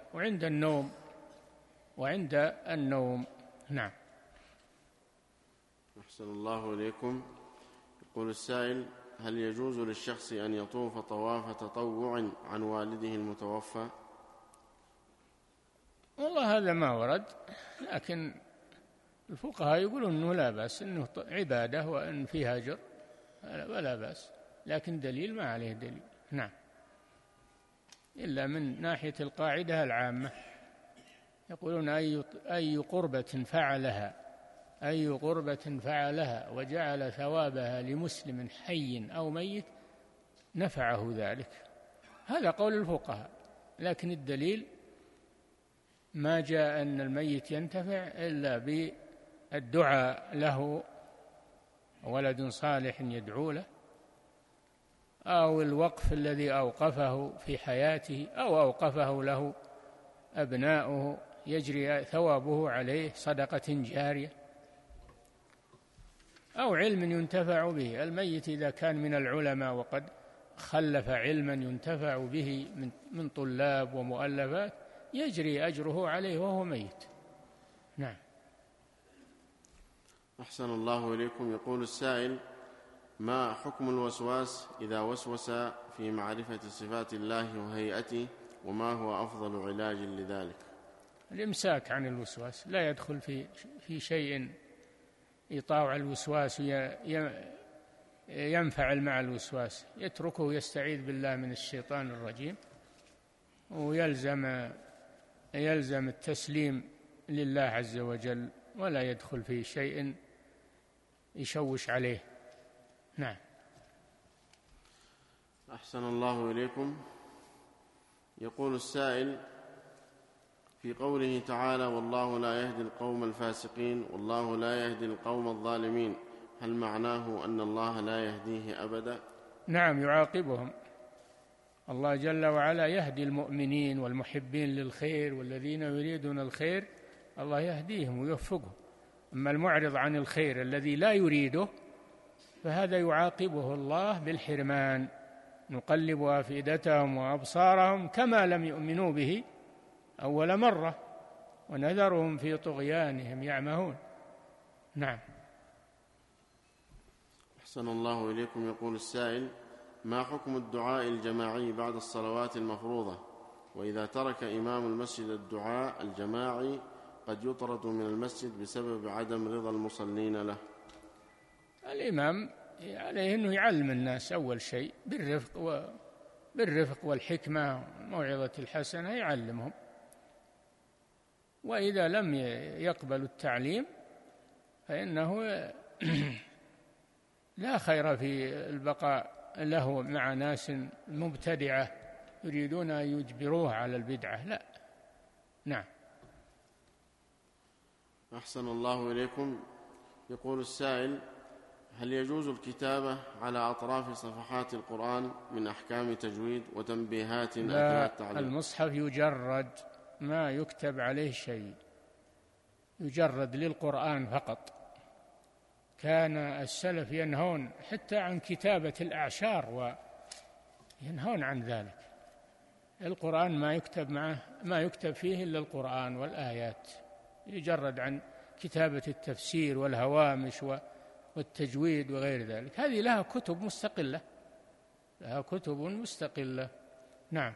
وعند النوم. نعم. أحسن الله إليكم. يقول السائل: هل يجوز للشخص أن يطوف طواف تطوع عن والده المتوفى؟ والله هذا ما ورد، لكن الفقهاء يقولون أنه لا بأس، أنه عبادة وأن فيها أجر ولا بأس، لكن دليل ما عليه دليل. نعم. إلا من ناحية القاعدة العامة، يقولون أي قربة فعلها وجعل ثوابها لمسلم حي أو ميت نفعه ذلك. هذا قول الفقهاء، لكن الدليل ما جاء أن الميت ينتفع إلا بالدعاء له، ولد صالح يدعو له، أو الوقف الذي أوقفه في حياته، أو أوقفه له أبناؤه يجري ثوابه عليه صدقة جارية، أو علم ينتفع به. الميت إذا كان من العلماء وقد خلف علما ينتفع به من طلاب ومؤلفات يجري أجره عليه وهو ميت. نعم. أحسن الله إليكم. يقول السائل: ما حكم الوسواس إذا وسوس في معرفة صفات الله وهيئته، وما هو أفضل علاج لذلك؟ الإمساك عن الوسواس، لا يدخل في شيء يطاوع الوسواس ينفعل مع الوسواس، يتركه ويستعيذ بالله من الشيطان الرجيم، ويلزم التسليم لله عز وجل، ولا يدخل في شيء يشوش عليه. نعم. أحسن الله إليكم. يقول السائل: في قوله تعالى: والله لا يهدي القوم الفاسقين، والله لا يهدي القوم الظالمين، هل معناه أن الله لا يهديه أبدا؟ نعم، يعاقبهم. الله جل وعلا يهدي المؤمنين والمحبين للخير والذين يريدون الخير، الله يهديهم ويوفقهم. أما المعرض عن الخير الذي لا يريده فهذا يعاقبه الله بالحرمان، نقلب أفئدتهم وأبصارهم كما لم يؤمنوا به أول مرة ونذرهم في طغيانهم يعمهون. نعم. أحسن الله إليكم. يقول السائل: ما حكم الدعاء الجماعي بعد الصلوات المفروضة، وإذا ترك إمام المسجد الدعاء الجماعي قد يطرد من المسجد بسبب عدم رضا المصلين له؟ الإمام عليه أنه يعلم الناس أول شيء بالرفق والحكمة والموعظة الحسنة، يعلمهم، وإذا لم يقبلوا التعليم فإنه لا خير في البقاء له مع ناس مبتدعة يريدون أن يجبروه على البدعة، لا. نعم. أحسن الله إليكم. يقول السائل: هل يجوز الكتابة على أطراف صفحات القرآن من أحكام تجويد وتنبيهات أثناء التعليم؟ المصحف يجرد، ما يكتب عليه شيء، يجرد للقرآن فقط. كان السلف ينهون حتى عن كتابة الأعشار وينهون عن ذلك. القرآن ما يكتب فيه إلا القرآن والآيات، يجرد عن كتابة التفسير والهوامش والتجويد وغير ذلك. هذه لها كتب مستقلة. نعم.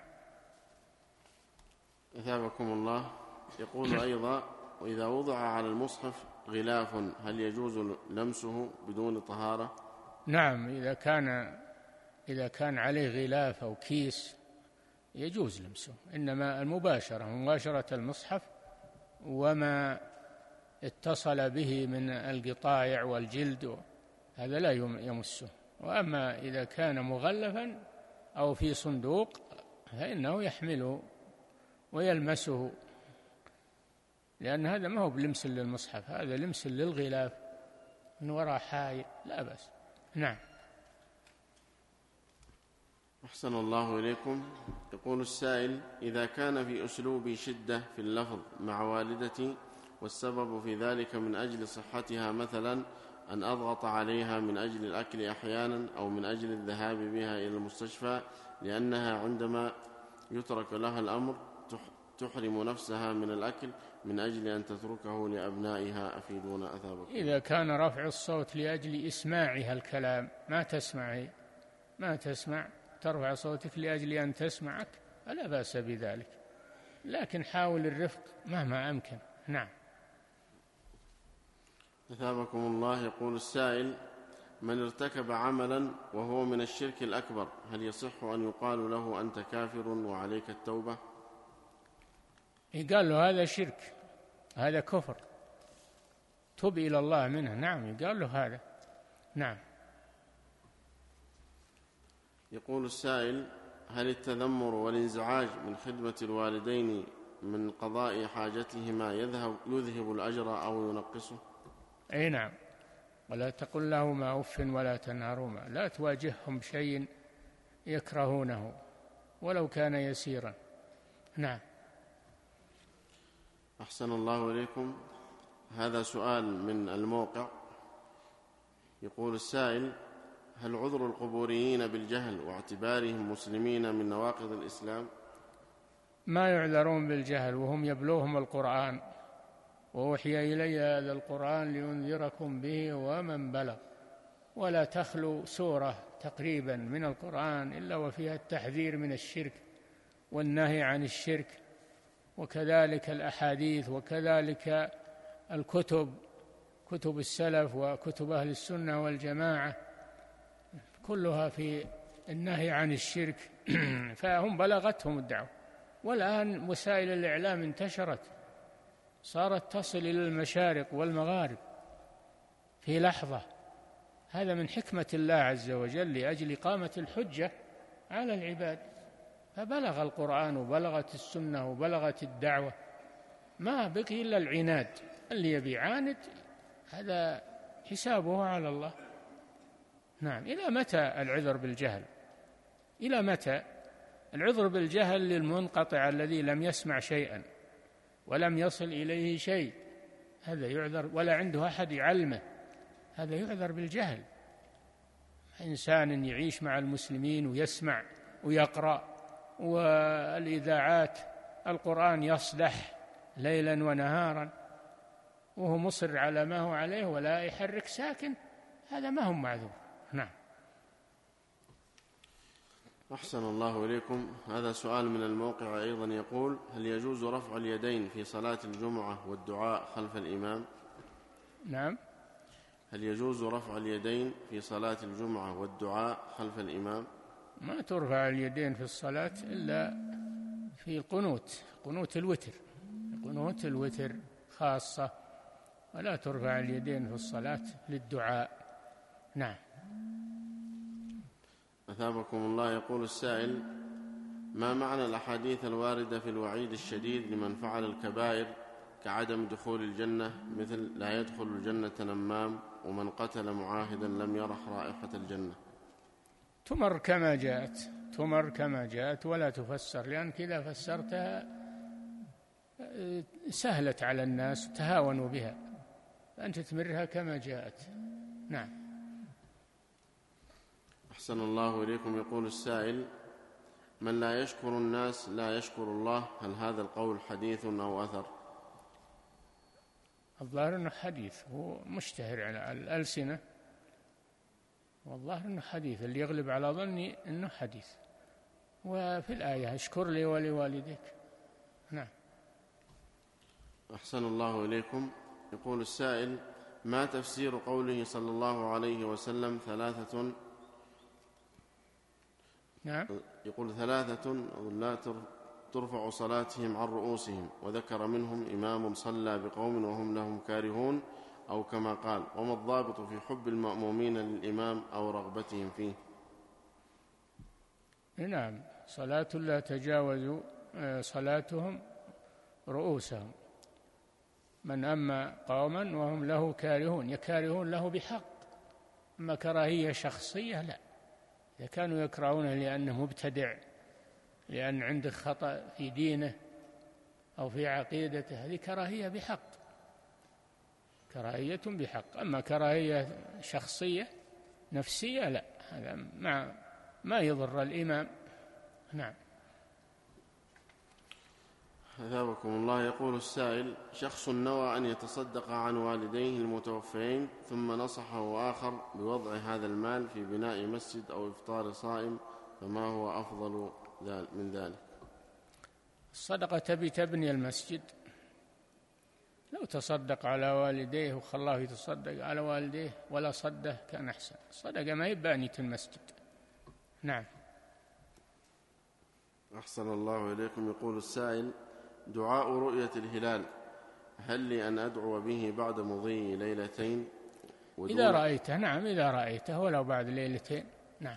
أثابكم الله. يقول أيضا: وإذا وضع على المصحف غلاف هل يجوز لمسه بدون طهارة؟ نعم، إذا كان عليه غلاف أو كيس يجوز لمسه، إنما مباشرة المصحف وما اتصل به من القطايع والجلد هذا لا يمسه. وأما إذا كان مغلفا أو في صندوق فإنه يحمله ويلمسه. لأن هذا ما هو بلمس للمصحف، هذا لمس للغلاف من وراء حائل، لا بأس. نعم. أحسن الله إليكم. يقول السائل: إذا كان في أسلوبي شدة في اللفظ مع والدتي والسبب في ذلك من أجل صحتها، مثلا أن أضغط عليها من أجل الأكل أحيانا أو من أجل الذهاب بها إلى المستشفى، لأنها عندما يترك لها الأمر تحرم نفسها من الأكل من أجل أن تتركه لأبنائها، أفيدونا أثابكم. إذا كان رفع الصوت لأجل إسماعها الكلام، ما تسمع، ترفع صوتك لأجل أن تسمعك، فلا بأس بذلك، لكن حاول الرفق مهما أمكن. نعم. أثابكم الله. يقول السائل: من ارتكب عملا وهو من الشرك الأكبر، هل يصح أن يقال له أنت كافر وعليك التوبة؟ يقال له هذا شرك، هذا كفر، تب إلى الله منه. نعم، يقال له هذا. نعم. يقول السائل: هل التذمر والانزعاج من خدمة الوالدين من قضاء حاجتهما يذهب الأجر أو ينقصه؟ أي نعم. ولا تقل لهما أف ولا تنهرهما، لا تواجههم بشيء يكرهونه ولو كان يسيرا. نعم. أحسن الله إليكم. هذا سؤال من الموقع. يقول السائل: هل عذر القبوريين بالجهل واعتبارهم مسلمين من نواقض الإسلام؟ ما يعذرون بالجهل وهم يبلوهم القرآن، وأوحي إلي هذا القرآن لينذركم به ومن بلغ. ولا تخلو سورة تقريبا من القرآن إلا وفيها التحذير من الشرك والنهي عن الشرك، وكذلك الأحاديث، وكذلك الكتب، كتب السلف وكتب أهل السنة والجماعة، كلها في النهي عن الشرك. فهم بلغتهم الدعوة. والآن وسائل الإعلام انتشرت، صارت تصل إلى المشارق والمغارب في لحظة. هذا من حكمة الله عز وجل لأجل إقامة الحجة على العباد، فبلغ القرآن وبلغت السنة وبلغت الدعوة، ما بقي إلا العناد. اللي يبي عاند هذا حسابه على الله. نعم. إلى متى العذر بالجهل؟ إلى متى العذر بالجهل للمنقطع الذي لم يسمع شيئا ولم يصل إليه شيء؟ هذا يعذر، ولا عنده أحد يعلمه، هذا يعذر بالجهل. إنسان يعيش مع المسلمين ويسمع ويقرأ، والإذاعات القرآن يصدح ليلا ونهارا، وهو مصر على ما هو عليه ولا يحرك ساكن، هذا ما هم معذور. نعم. أحسن الله إليكم. هذا سؤال من الموقع أيضا. يقول: هل يجوز رفع اليدين في صلاة الجمعة والدعاء خلف الإمام؟ نعم. هل يجوز رفع اليدين في صلاة الجمعة والدعاء خلف الإمام؟ ما ترفع اليدين في الصلاة إلا في القنوت، قنوت الوتر، قنوت الوتر خاصة، ولا ترفع اليدين في الصلاة للدعاء. نعم. أثابكم الله. يقول السائل: ما معنى الأحاديث الواردة في الوعيد الشديد لمن فعل الكبائر كعدم دخول الجنة، مثل لا يدخل الجنة نمام، ومن قتل معاهدا لم يرح رائحة الجنة؟ تمر كما جاءت ولا تفسر، لأنك إذا فسرتها سهلت على الناس وتهاونوا بها، فأنت تمرها كما جاءت. نعم. أحسن الله إليكم. يقول السائل: من لا يشكر الناس لا يشكر الله، هل هذا القول حديث أو أثر؟ الظاهر أنه حديث، هو مشتهر على الألسنة، والظاهر أنه حديث، اللي يغلب على ظني أنه حديث. وفي الآية: اشكر لي ولوالديك. نعم. أحسن الله إليكم. يقول السائل: ما تفسير قوله صلى الله عليه وسلم ثلاثة؟ نعم. يقول: ثلاثة لا ترفع صلاتهم عن رؤوسهم، وذكر منهم إمام صلى بقوم وهم لهم كارهون، أو كما قال. وما الضابط في حب المأمومين للإمام أو رغبتهم فيه؟ نعم. صلاة لا تجاوز صلاتهم رؤوسهم، من أما قوما وهم له كارهون، يكارهون له بحق، أما كراهية شخصية لا. إذا كانوا يكرهونه لأنه مبتدع، لأن عنده خطأ في دينه أو في عقيدته، هذه كراهية بحق، كراهية بحق. أما كراهية شخصية نفسية لا، هذا ما يضر الإمام. نعم. أثابكم الله. يقول السائل: شخص نوى أن يتصدق عن والديه المتوفيين ثم نصحه آخر بوضع هذا المال في بناء مسجد أو إفطار صائم، فما هو أفضل من ذلك؟ الصدقة تبني المسجد. لو تصدق على والديه وخلاه يتصدق على والديه ولا صده كان أحسن. الصدقة ما هي بانية المسجد. نعم. أحسن الله إليكم. يقول السائل: دعاء رؤية الهلال، هل لي أن أدعو به بعد مضي ليلتين؟ إذا رأيته. نعم، إذا رأيته ولو بعد ليلتين. نعم.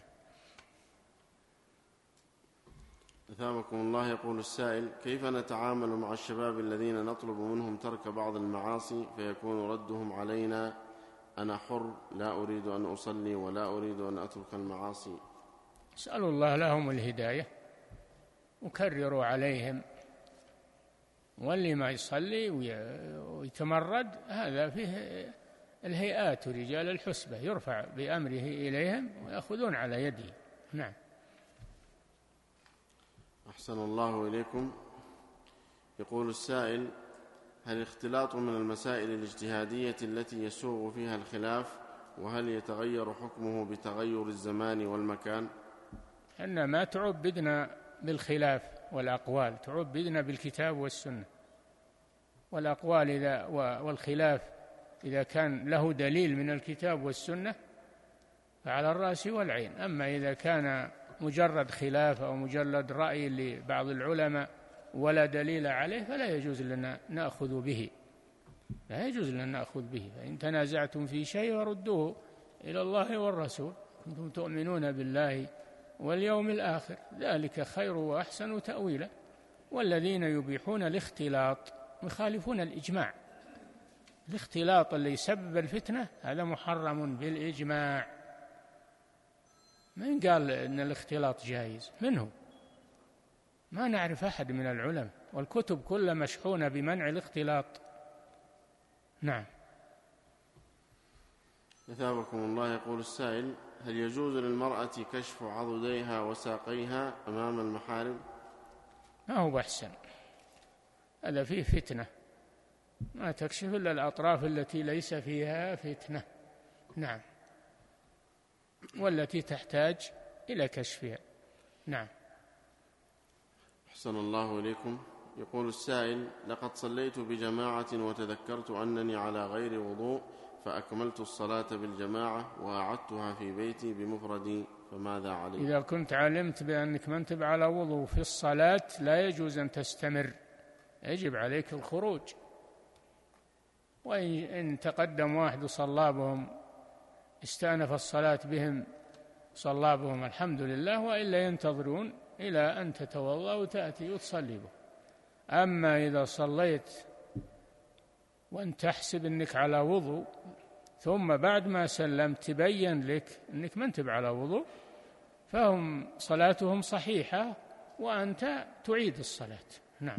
أثابكم الله. يقول السائل: كيف نتعامل مع الشباب الذين نطلب منهم ترك بعض المعاصي فيكون ردهم علينا: أنا حر، لا أريد أن أصلي ولا أريد أن أترك المعاصي؟ اسألوا الله لهم الهداية وكرروا عليهم، واللي ما يصلي ويتمرد هذا فيه الهيئات ورجال الحسبة، يرفع بأمره إليهم ويأخذون على يده. نعم. أحسن الله إليكم. يقول السائل: هل اختلاط من المسائل الاجتهادية التي يسوغ فيها الخلاف، وهل يتغير حكمه بتغير الزمان والمكان؟ أن ما تعبدنا بالخلاف والأقوال، تعبدنا بالكتاب والسنة، والأقوال والخلاف إذا كان له دليل من الكتاب والسنة فعلى الرأس والعين. أما إذا كان مجرد خلاف أو مجرد رأي لبعض العلماء ولا دليل عليه فلا يجوز لنا نأخذ به، لا يجوز لنا نأخذ به. فإن تنازعتم في شيء فردوه إلى الله والرسول، كنتم تؤمنون بالله واليوم الآخر، ذلك خير وأحسن تأويلا. والذين يبيحون الاختلاط يخالفون الإجماع. الاختلاط اللي يسبب الفتنة هذا محرم بالإجماع. من قال إن الاختلاط جائز؟ منه؟ ما نعرف أحد من العلماء، والكتب كلها مشحونة بمنع الاختلاط. نعم. أثابكم الله. يقول السائل: هل يجوز للمرأة كشف عضديها وساقيها أمام المحارم؟ ما هو أحسن، هذا فيه فتنة، ما تكشف إلا الأطراف التي ليس فيها فتنة. نعم، والتي تحتاج إلى كشفها. نعم. أحسن الله إليكم. يقول السائل: لقد صليت بجماعة وتذكرت أنني على غير وضوء فأكملت الصلاة بالجماعة وأعدتها في بيتي بمفردي، فماذا علي؟ إذا كنت علمت بأنك ما أنت على وضوء في الصلاة لا يجوز أن تستمر، يجب عليك الخروج. وإن تقدم واحد وصلى بهم استأنف الصلاة بهم صلى بهم الحمد لله، وإلا ينتظرون إلى أن تتوضأ وتأتي وتصلي به. أما إذا صليت وأنت تحسب أنك على وضوء ثم بعد ما سلمت تبين لك أنك ما أنت على وضوء فهم صلاتهم صحيحة وأنت تعيد الصلاة. نعم.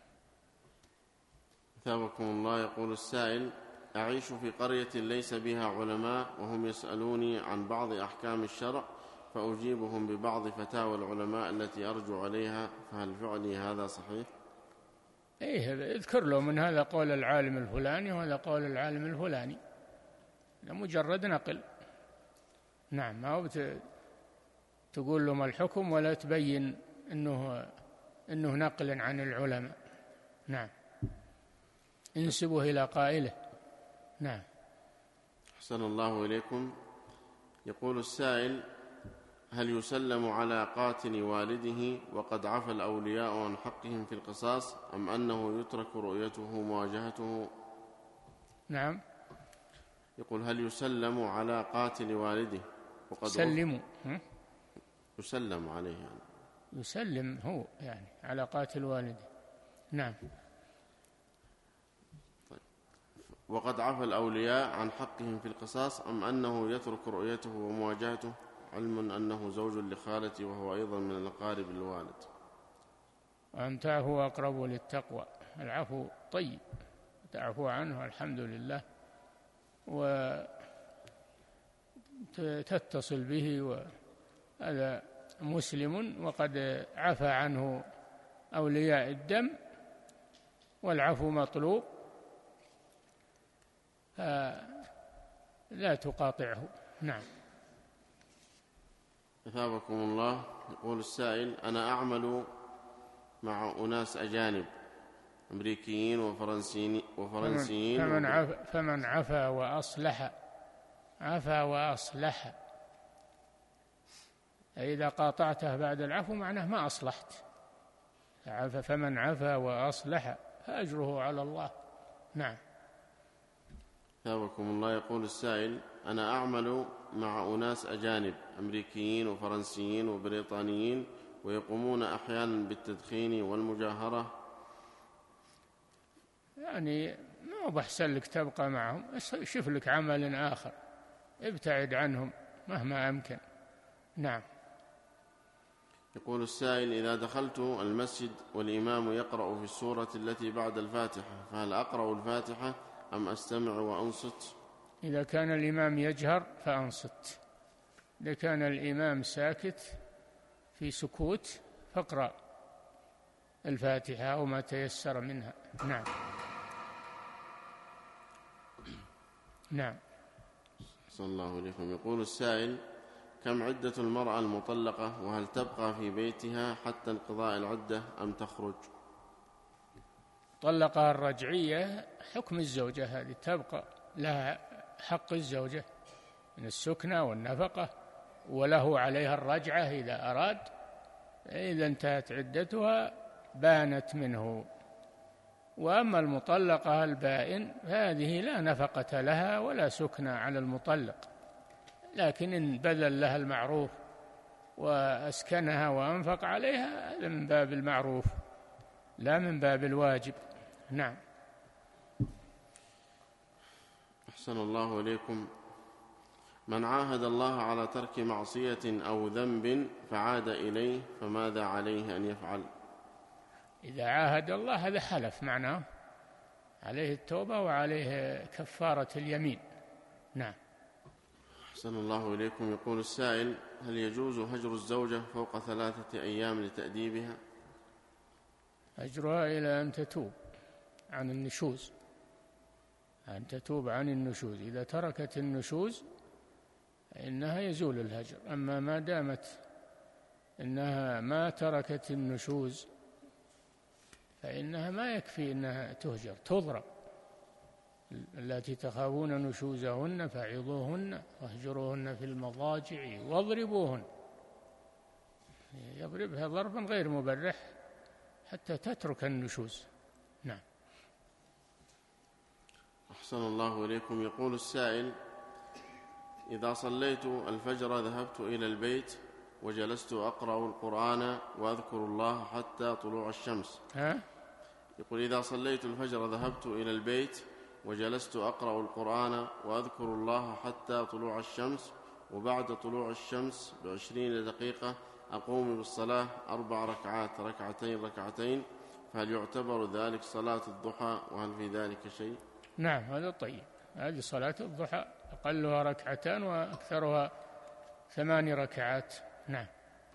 أثابكم الله. يقول السائل: أعيش في قرية ليس بها علماء وهم يسألوني عن بعض أحكام الشرع فأجيبهم ببعض فتاوى العلماء التي أرجو عليها، فهل فعلي هذا صحيح؟ إيه، اذكر له من هذا قول العالم الفلاني وهذا قول العالم الفلاني، مجرد نقل. نعم، ما هو تقول لهم الحكم ولا تبين إنه نقل عن العلماء. نعم، انسبه إلى قائله. نعم. أحسن الله إليكم. يقول السائل: هل يسلم على قاتل والده وقد عفى الأولياء عن حقهم في القصاص، أم أنه يترك رؤيته مواجهته؟ نعم. يقول: هل يسلم على قاتل والده وقد يسلم عليه يعني. يسلم هو يعني على قاتل والده. نعم. طيب. وقد عفى الأولياء عن حقهم في القصاص، أم أنه يترك رؤيته ومواجهته، علم أنه زوج لخالتي وهو أيضا من الأقارب الوالد؟ وأن تعفو أقرب للتقوى. العفو طيب، تعفو عنه الحمد لله، وتتصل به، وهذا مسلم وقد عفى عنه أولياء الدم، والعفو مطلوب، فلا تقاطعه. نعم. أثابكم الله. يقول السائل: أنا أعمل مع أناس أجانب أمريكيين وفرنسيين فمن عفا وأصلح إذا قاطعته بعد العفو معناه ما أصلحت. فمن عفا وأصلح فأجره على الله. نعم. ثابكم الله. يقول السائل: أنا أعمل مع أناس أجانب أمريكيين وفرنسيين وبريطانيين، ويقومون أحيانا بالتدخين والمجاهرة. يعني ما بحسن لك تبقى معهم، شوف لك عمل آخر، ابتعد عنهم مهما أمكن. نعم. يقول السائل: إذا دخلت المسجد والإمام يقرأ في السورة التي بعد الفاتحة، فهل أقرأ الفاتحة أم أستمع وأنصت؟ إذا كان الإمام يجهر فأنصت، إذا كان الإمام ساكت في سكوت فاقرأ الفاتحة أو ما تيسر منها. نعم. نعم. صلى الله عليكم. يقول السائل: كم عدة المرأة المطلقة، وهل تبقى في بيتها حتى انقضاء العدة أم تخرج؟ طلقها الرجعية حكم الزوجة، هذه تبقى لها حق الزوجة من السكنة والنفقة، وله عليها الرجعة إذا أراد. إذا انتهت عدتها بانت منه. وأما المطلقة البائن فهذه لا نفقة لها ولا سكنة على المطلق، لكن إن بذل لها المعروف وأسكنها وأنفق عليها هذا من باب المعروف لا من باب الواجب. نعم. أحسن الله إليكم. من عاهد الله على ترك معصية أو ذنب فعاد إليه، فماذا عليه أن يفعل؟ إذا عاهد الله هذا حلف، معناه عليه التوبة وعليه كفارة اليمين. نعم. أحسن الله إليكم. يقول السائل: هل يجوز هجر الزوجة فوق 3 أيام لتأديبها؟ هجرها إلى أن تتوب عن النشوز، أن تتوب عن النشوز. إذا تركت النشوز فإنها يزول الهجر. أما ما دامت إنها ما تركت النشوز فإنها ما يكفي إنها تهجر، تضرب. التي تخافون نشوزهن فعظوهن واهجروهن في المضاجع واضربوهن. يضربها ضربا غير مبرح حتى تترك النشوز. نعم. أحسن الله إليكم. يقول السائل: إذا صليت الفجر ذهبت إلى البيت وجلست أقرأ القرآن وأذكر الله حتى طلوع الشمس. يقول: إذا صليت الفجر ذهبت إلى البيت وجلست أقرأ القرآن وأذكر الله حتى طلوع الشمس، وبعد طلوع الشمس ب20 دقيقة أقوم بالصلاة 4 ركعات، ركعتين، فهل يعتبر ذلك صلاة الضحى، وهل في ذلك شيء؟ نعم، هذا طيب. هذه صلاة الضحى، أقلها 2 وأكثرها 8 ركعات. نعم.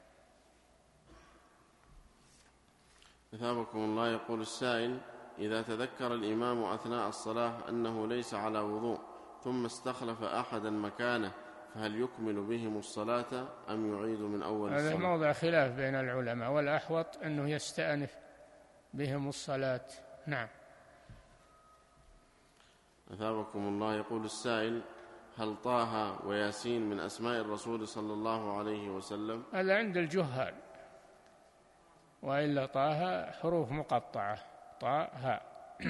أثابكم الله. يقول السائل: إذا تذكر الإمام أثناء الصلاة أنه ليس على وضوء ثم استخلف أحدا مكانه، فهل يكمل بهم الصلاة أم يعيد من أول الصلاة؟ هذا موضع خلاف بين العلماء، والأحوط أنه يستأنف بهم الصلاة. نعم. أثابكم الله. يقول السائل: هل طه وياسين من أسماء الرسول صلى الله عليه وسلم؟ هذا عند الجهال، وإلا طه حروف مقطعة، طاء هاء.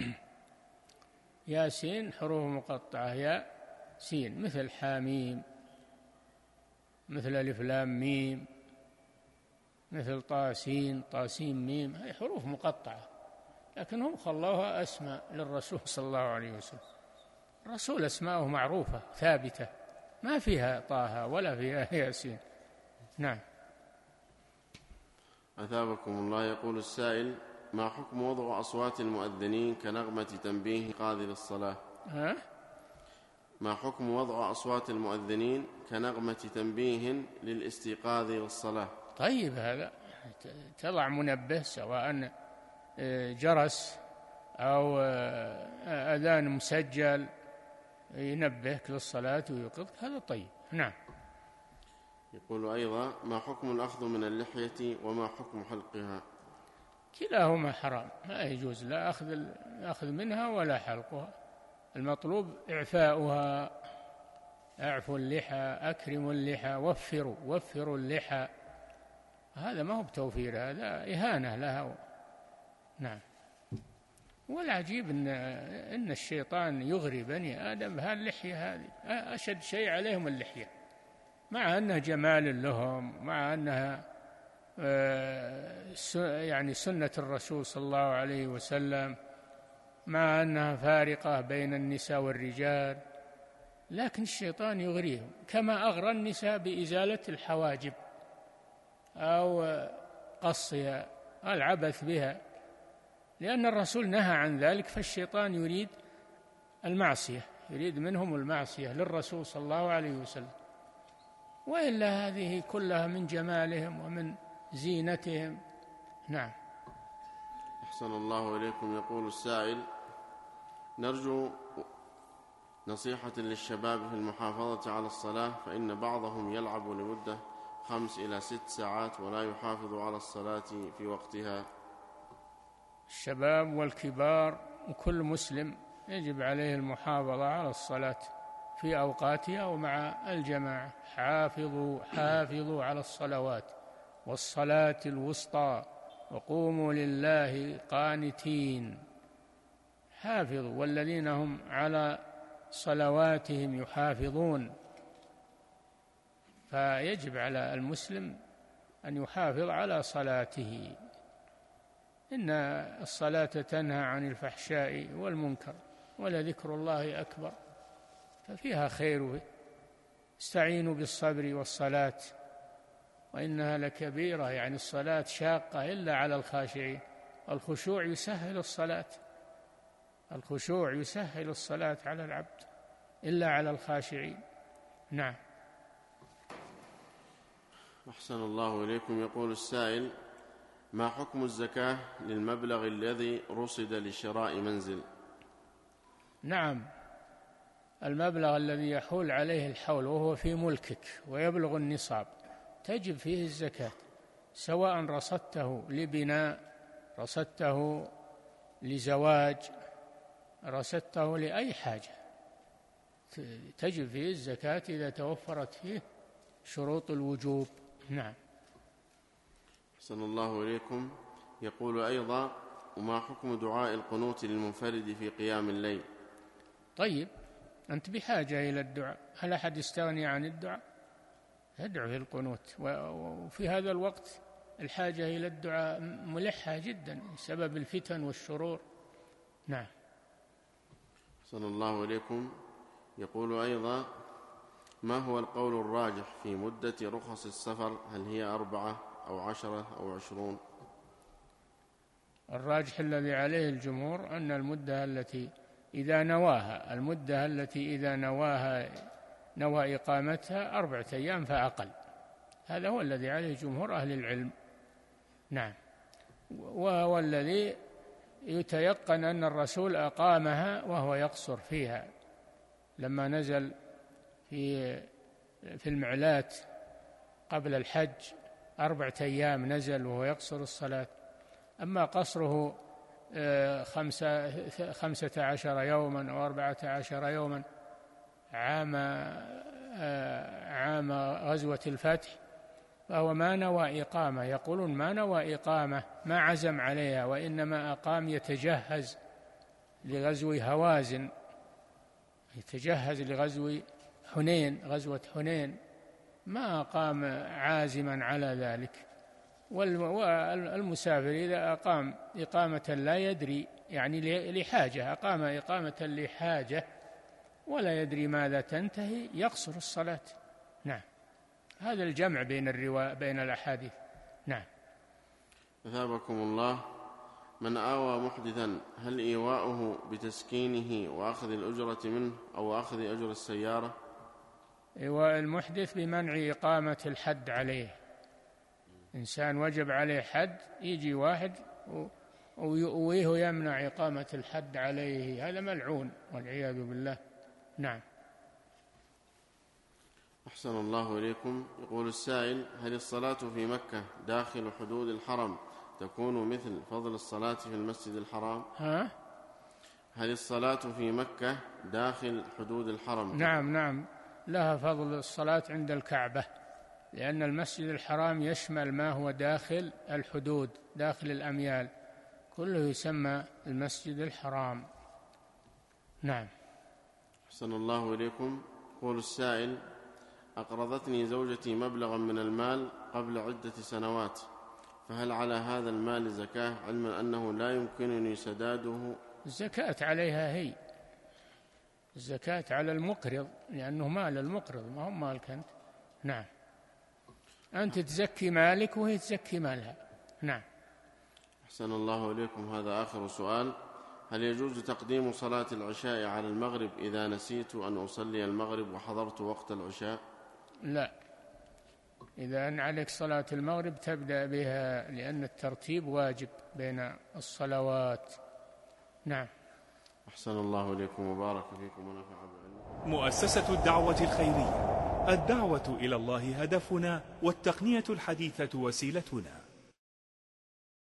ياسين حروف مقطعة، ياء سين، مثل حاميم، مثل ألف لام ميم، مثل طاسين طاسين ميم، هي حروف مقطعة، لكن هم خلوها أسماء للرسول صلى الله عليه وسلم. الرسول أسماؤه معروفة ثابتة، ما فيها طه ولا فيها ياسين. نعم. أثابكم الله. يقول السائل: ما حكم وضع أصوات المؤذنين كنغمة تنبيه قاضي للصلاة؟ ما حكم وضع أصوات المؤذنين كنغمة تنبيه للاستيقاظ للصلاة؟ طيب، هذا تضع منبه سواء جرس أو أذان مسجل ينبهك للصلاة ويوقظك، هذا طيب. نعم. يقول أيضا: ما حكم الأخذ من اللحية وما حكم حلقها؟ كلاهما حرام، ما يجوز لا أخذ منها ولا حلقها. المطلوب إعفاؤها. أعفوا اللحى، أكرموا اللحى، وفروا اللحى. هذا ما هو بتوفير، هذا إهانة لها. نعم. والعجيب إن الشيطان يغري بني آدم بهاللحية هذه، أشد شيء عليهم اللحية، مع أنها جمال لهم، مع أنها يعني سنة الرسول صلى الله عليه وسلم، مع أنها فارقة بين النساء والرجال، لكن الشيطان يغريهم كما أغرى النساء بإزالة الحواجب أو قصها، العبث بها، لأن الرسول نهى عن ذلك. فالشيطان يريد المعصية، يريد منهم المعصية للرسول صلى الله عليه وسلم، وإلا هذه كلها من جمالهم ومن زينتهم. نعم. أحسن الله إليكم. يقول السائل: نرجو نصيحة للشباب في المحافظة على الصلاة، فإن بعضهم يلعب لمدة 5 إلى 6 ساعات ولا يحافظ على الصلاة في وقتها. الشباب والكبار وكل مسلم يجب عليه المحافظة على الصلاة في أوقاتها ومع الجماعة. حافظوا على الصلوات والصلاة الوسطى وقوموا لله قانتين. حافظوا، والذين هم على صلواتهم يحافظون. فيجب على المسلم أن يحافظ على صلاته. إن الصلاة تنهى عن الفحشاء والمنكر، ولذكر الله أكبر، ففيها خير. استعينوا بالصبر والصلاة وإنها لكبيرة، يعني الصلاة شاقة إلا على الخاشعين. الخشوع يسهل الصلاة على العبد إلا على الخاشعين. نعم. أحسن الله إليكم. يقول السائل: ما حكم الزكاة للمبلغ الذي رصد لشراء منزل؟ نعم، المبلغ الذي يحول عليه الحول وهو في ملكك ويبلغ النصاب تجب فيه الزكاة، سواء رصدته لبناء، رصدته لزواج، رصدته لأي حاجة، تجب فيه الزكاة إذا توفرت فيه شروط الوجوب. نعم. أحسن الله إليكم. يقول أيضا: وما حكم دعاء القنوت للمنفرد في قيام الليل؟ طيب، أنت بحاجة إلى الدعاء، هل أحد يستغني عن الدعاء؟ ادعو في القنوت، وفي هذا الوقت الحاجة إلى الدعاء ملحة جدا بسبب الفتن والشرور. نعم. أحسن الله إليكم. يقول أيضا: ما هو القول الراجح في مدة رخص السفر؟ هل هي 4 أو 10 أو 20؟ الراجح الذي عليه الجمهور أن المدة التي إذا نوى إقامتها 4 أيام فأقل، هذا هو الذي عليه جمهور أهل العلم. نعم. وهو الذي يتيقن أن الرسول أقامها وهو يقصر فيها، لما نزل في المعلات قبل الحج 4 أيام نزل وهو يقصر الصلاة. أما قصره 15 يوما أو 14 يوما عام غزوة الفتح فهو ما نوى إقامة، يقولون ما نوى إقامة، ما عزم عليها، وإنما أقام يتجهز لغزو هوازن، يتجهز لغزو حنين، غزوة حنين، ما أقام عازما على ذلك. والمسافر إذا أقام إقامة لا يدري، يعني لحاجة، أقام إقامة لحاجة ولا يدري ماذا تنتهي يقصر الصلاة. نعم، هذا الجمع بين الأحاديث. نعم. أثابكم الله، من آوى محدثا هل إيواؤه بتسكينه وأخذ الأجرة منه أو أخذ أجر السيارة؟ إيواء المحدث بمنع إقامة الحد عليه. إنسان وجب عليه حد، يجي واحد ويؤويه ويمنع إقامة الحد عليه، هذا ملعون والعياذ بالله. نعم. أحسن الله إليكم. يقول السائل: هل الصلاة في مكة داخل حدود الحرم تكون مثل فضل الصلاة في المسجد الحرام؟ هل الصلاة في مكة داخل حدود الحرم؟ نعم، لها فضل الصلاة عند الكعبة، لأن المسجد الحرام يشمل ما هو داخل الحدود، داخل الأميال، كله يسمى المسجد الحرام. نعم. أحسن الله إليكم. يقول السائل: أقرضتني زوجتي مبلغا من المال قبل عدة سنوات، فهل على هذا المال زكاة، علما أنه لا يمكنني سداده؟ الزكاة عليها، هي الزكاة على المقرض، لأنه مال المقرض، ما هو مالك أنت. نعم، أنت تزكي مالك وهي تزكي مالها. نعم. أحسن الله إليكم. هذا آخر سؤال: هل يجوز تقديم صلاة العشاء على المغرب إذا نسيت أن أصلي المغرب وحضرت وقت العشاء؟ لا، إذا أن عليك صلاة المغرب تبدأ بها، لأن الترتيب واجب بين الصلوات. نعم. أحسن الله إليكم وبارك فيكم ونفع بعلمكم. مؤسسة الدعوة الخيرية، الدعوة إلى الله هدفنا، والتقنية الحديثة وسيلتنا.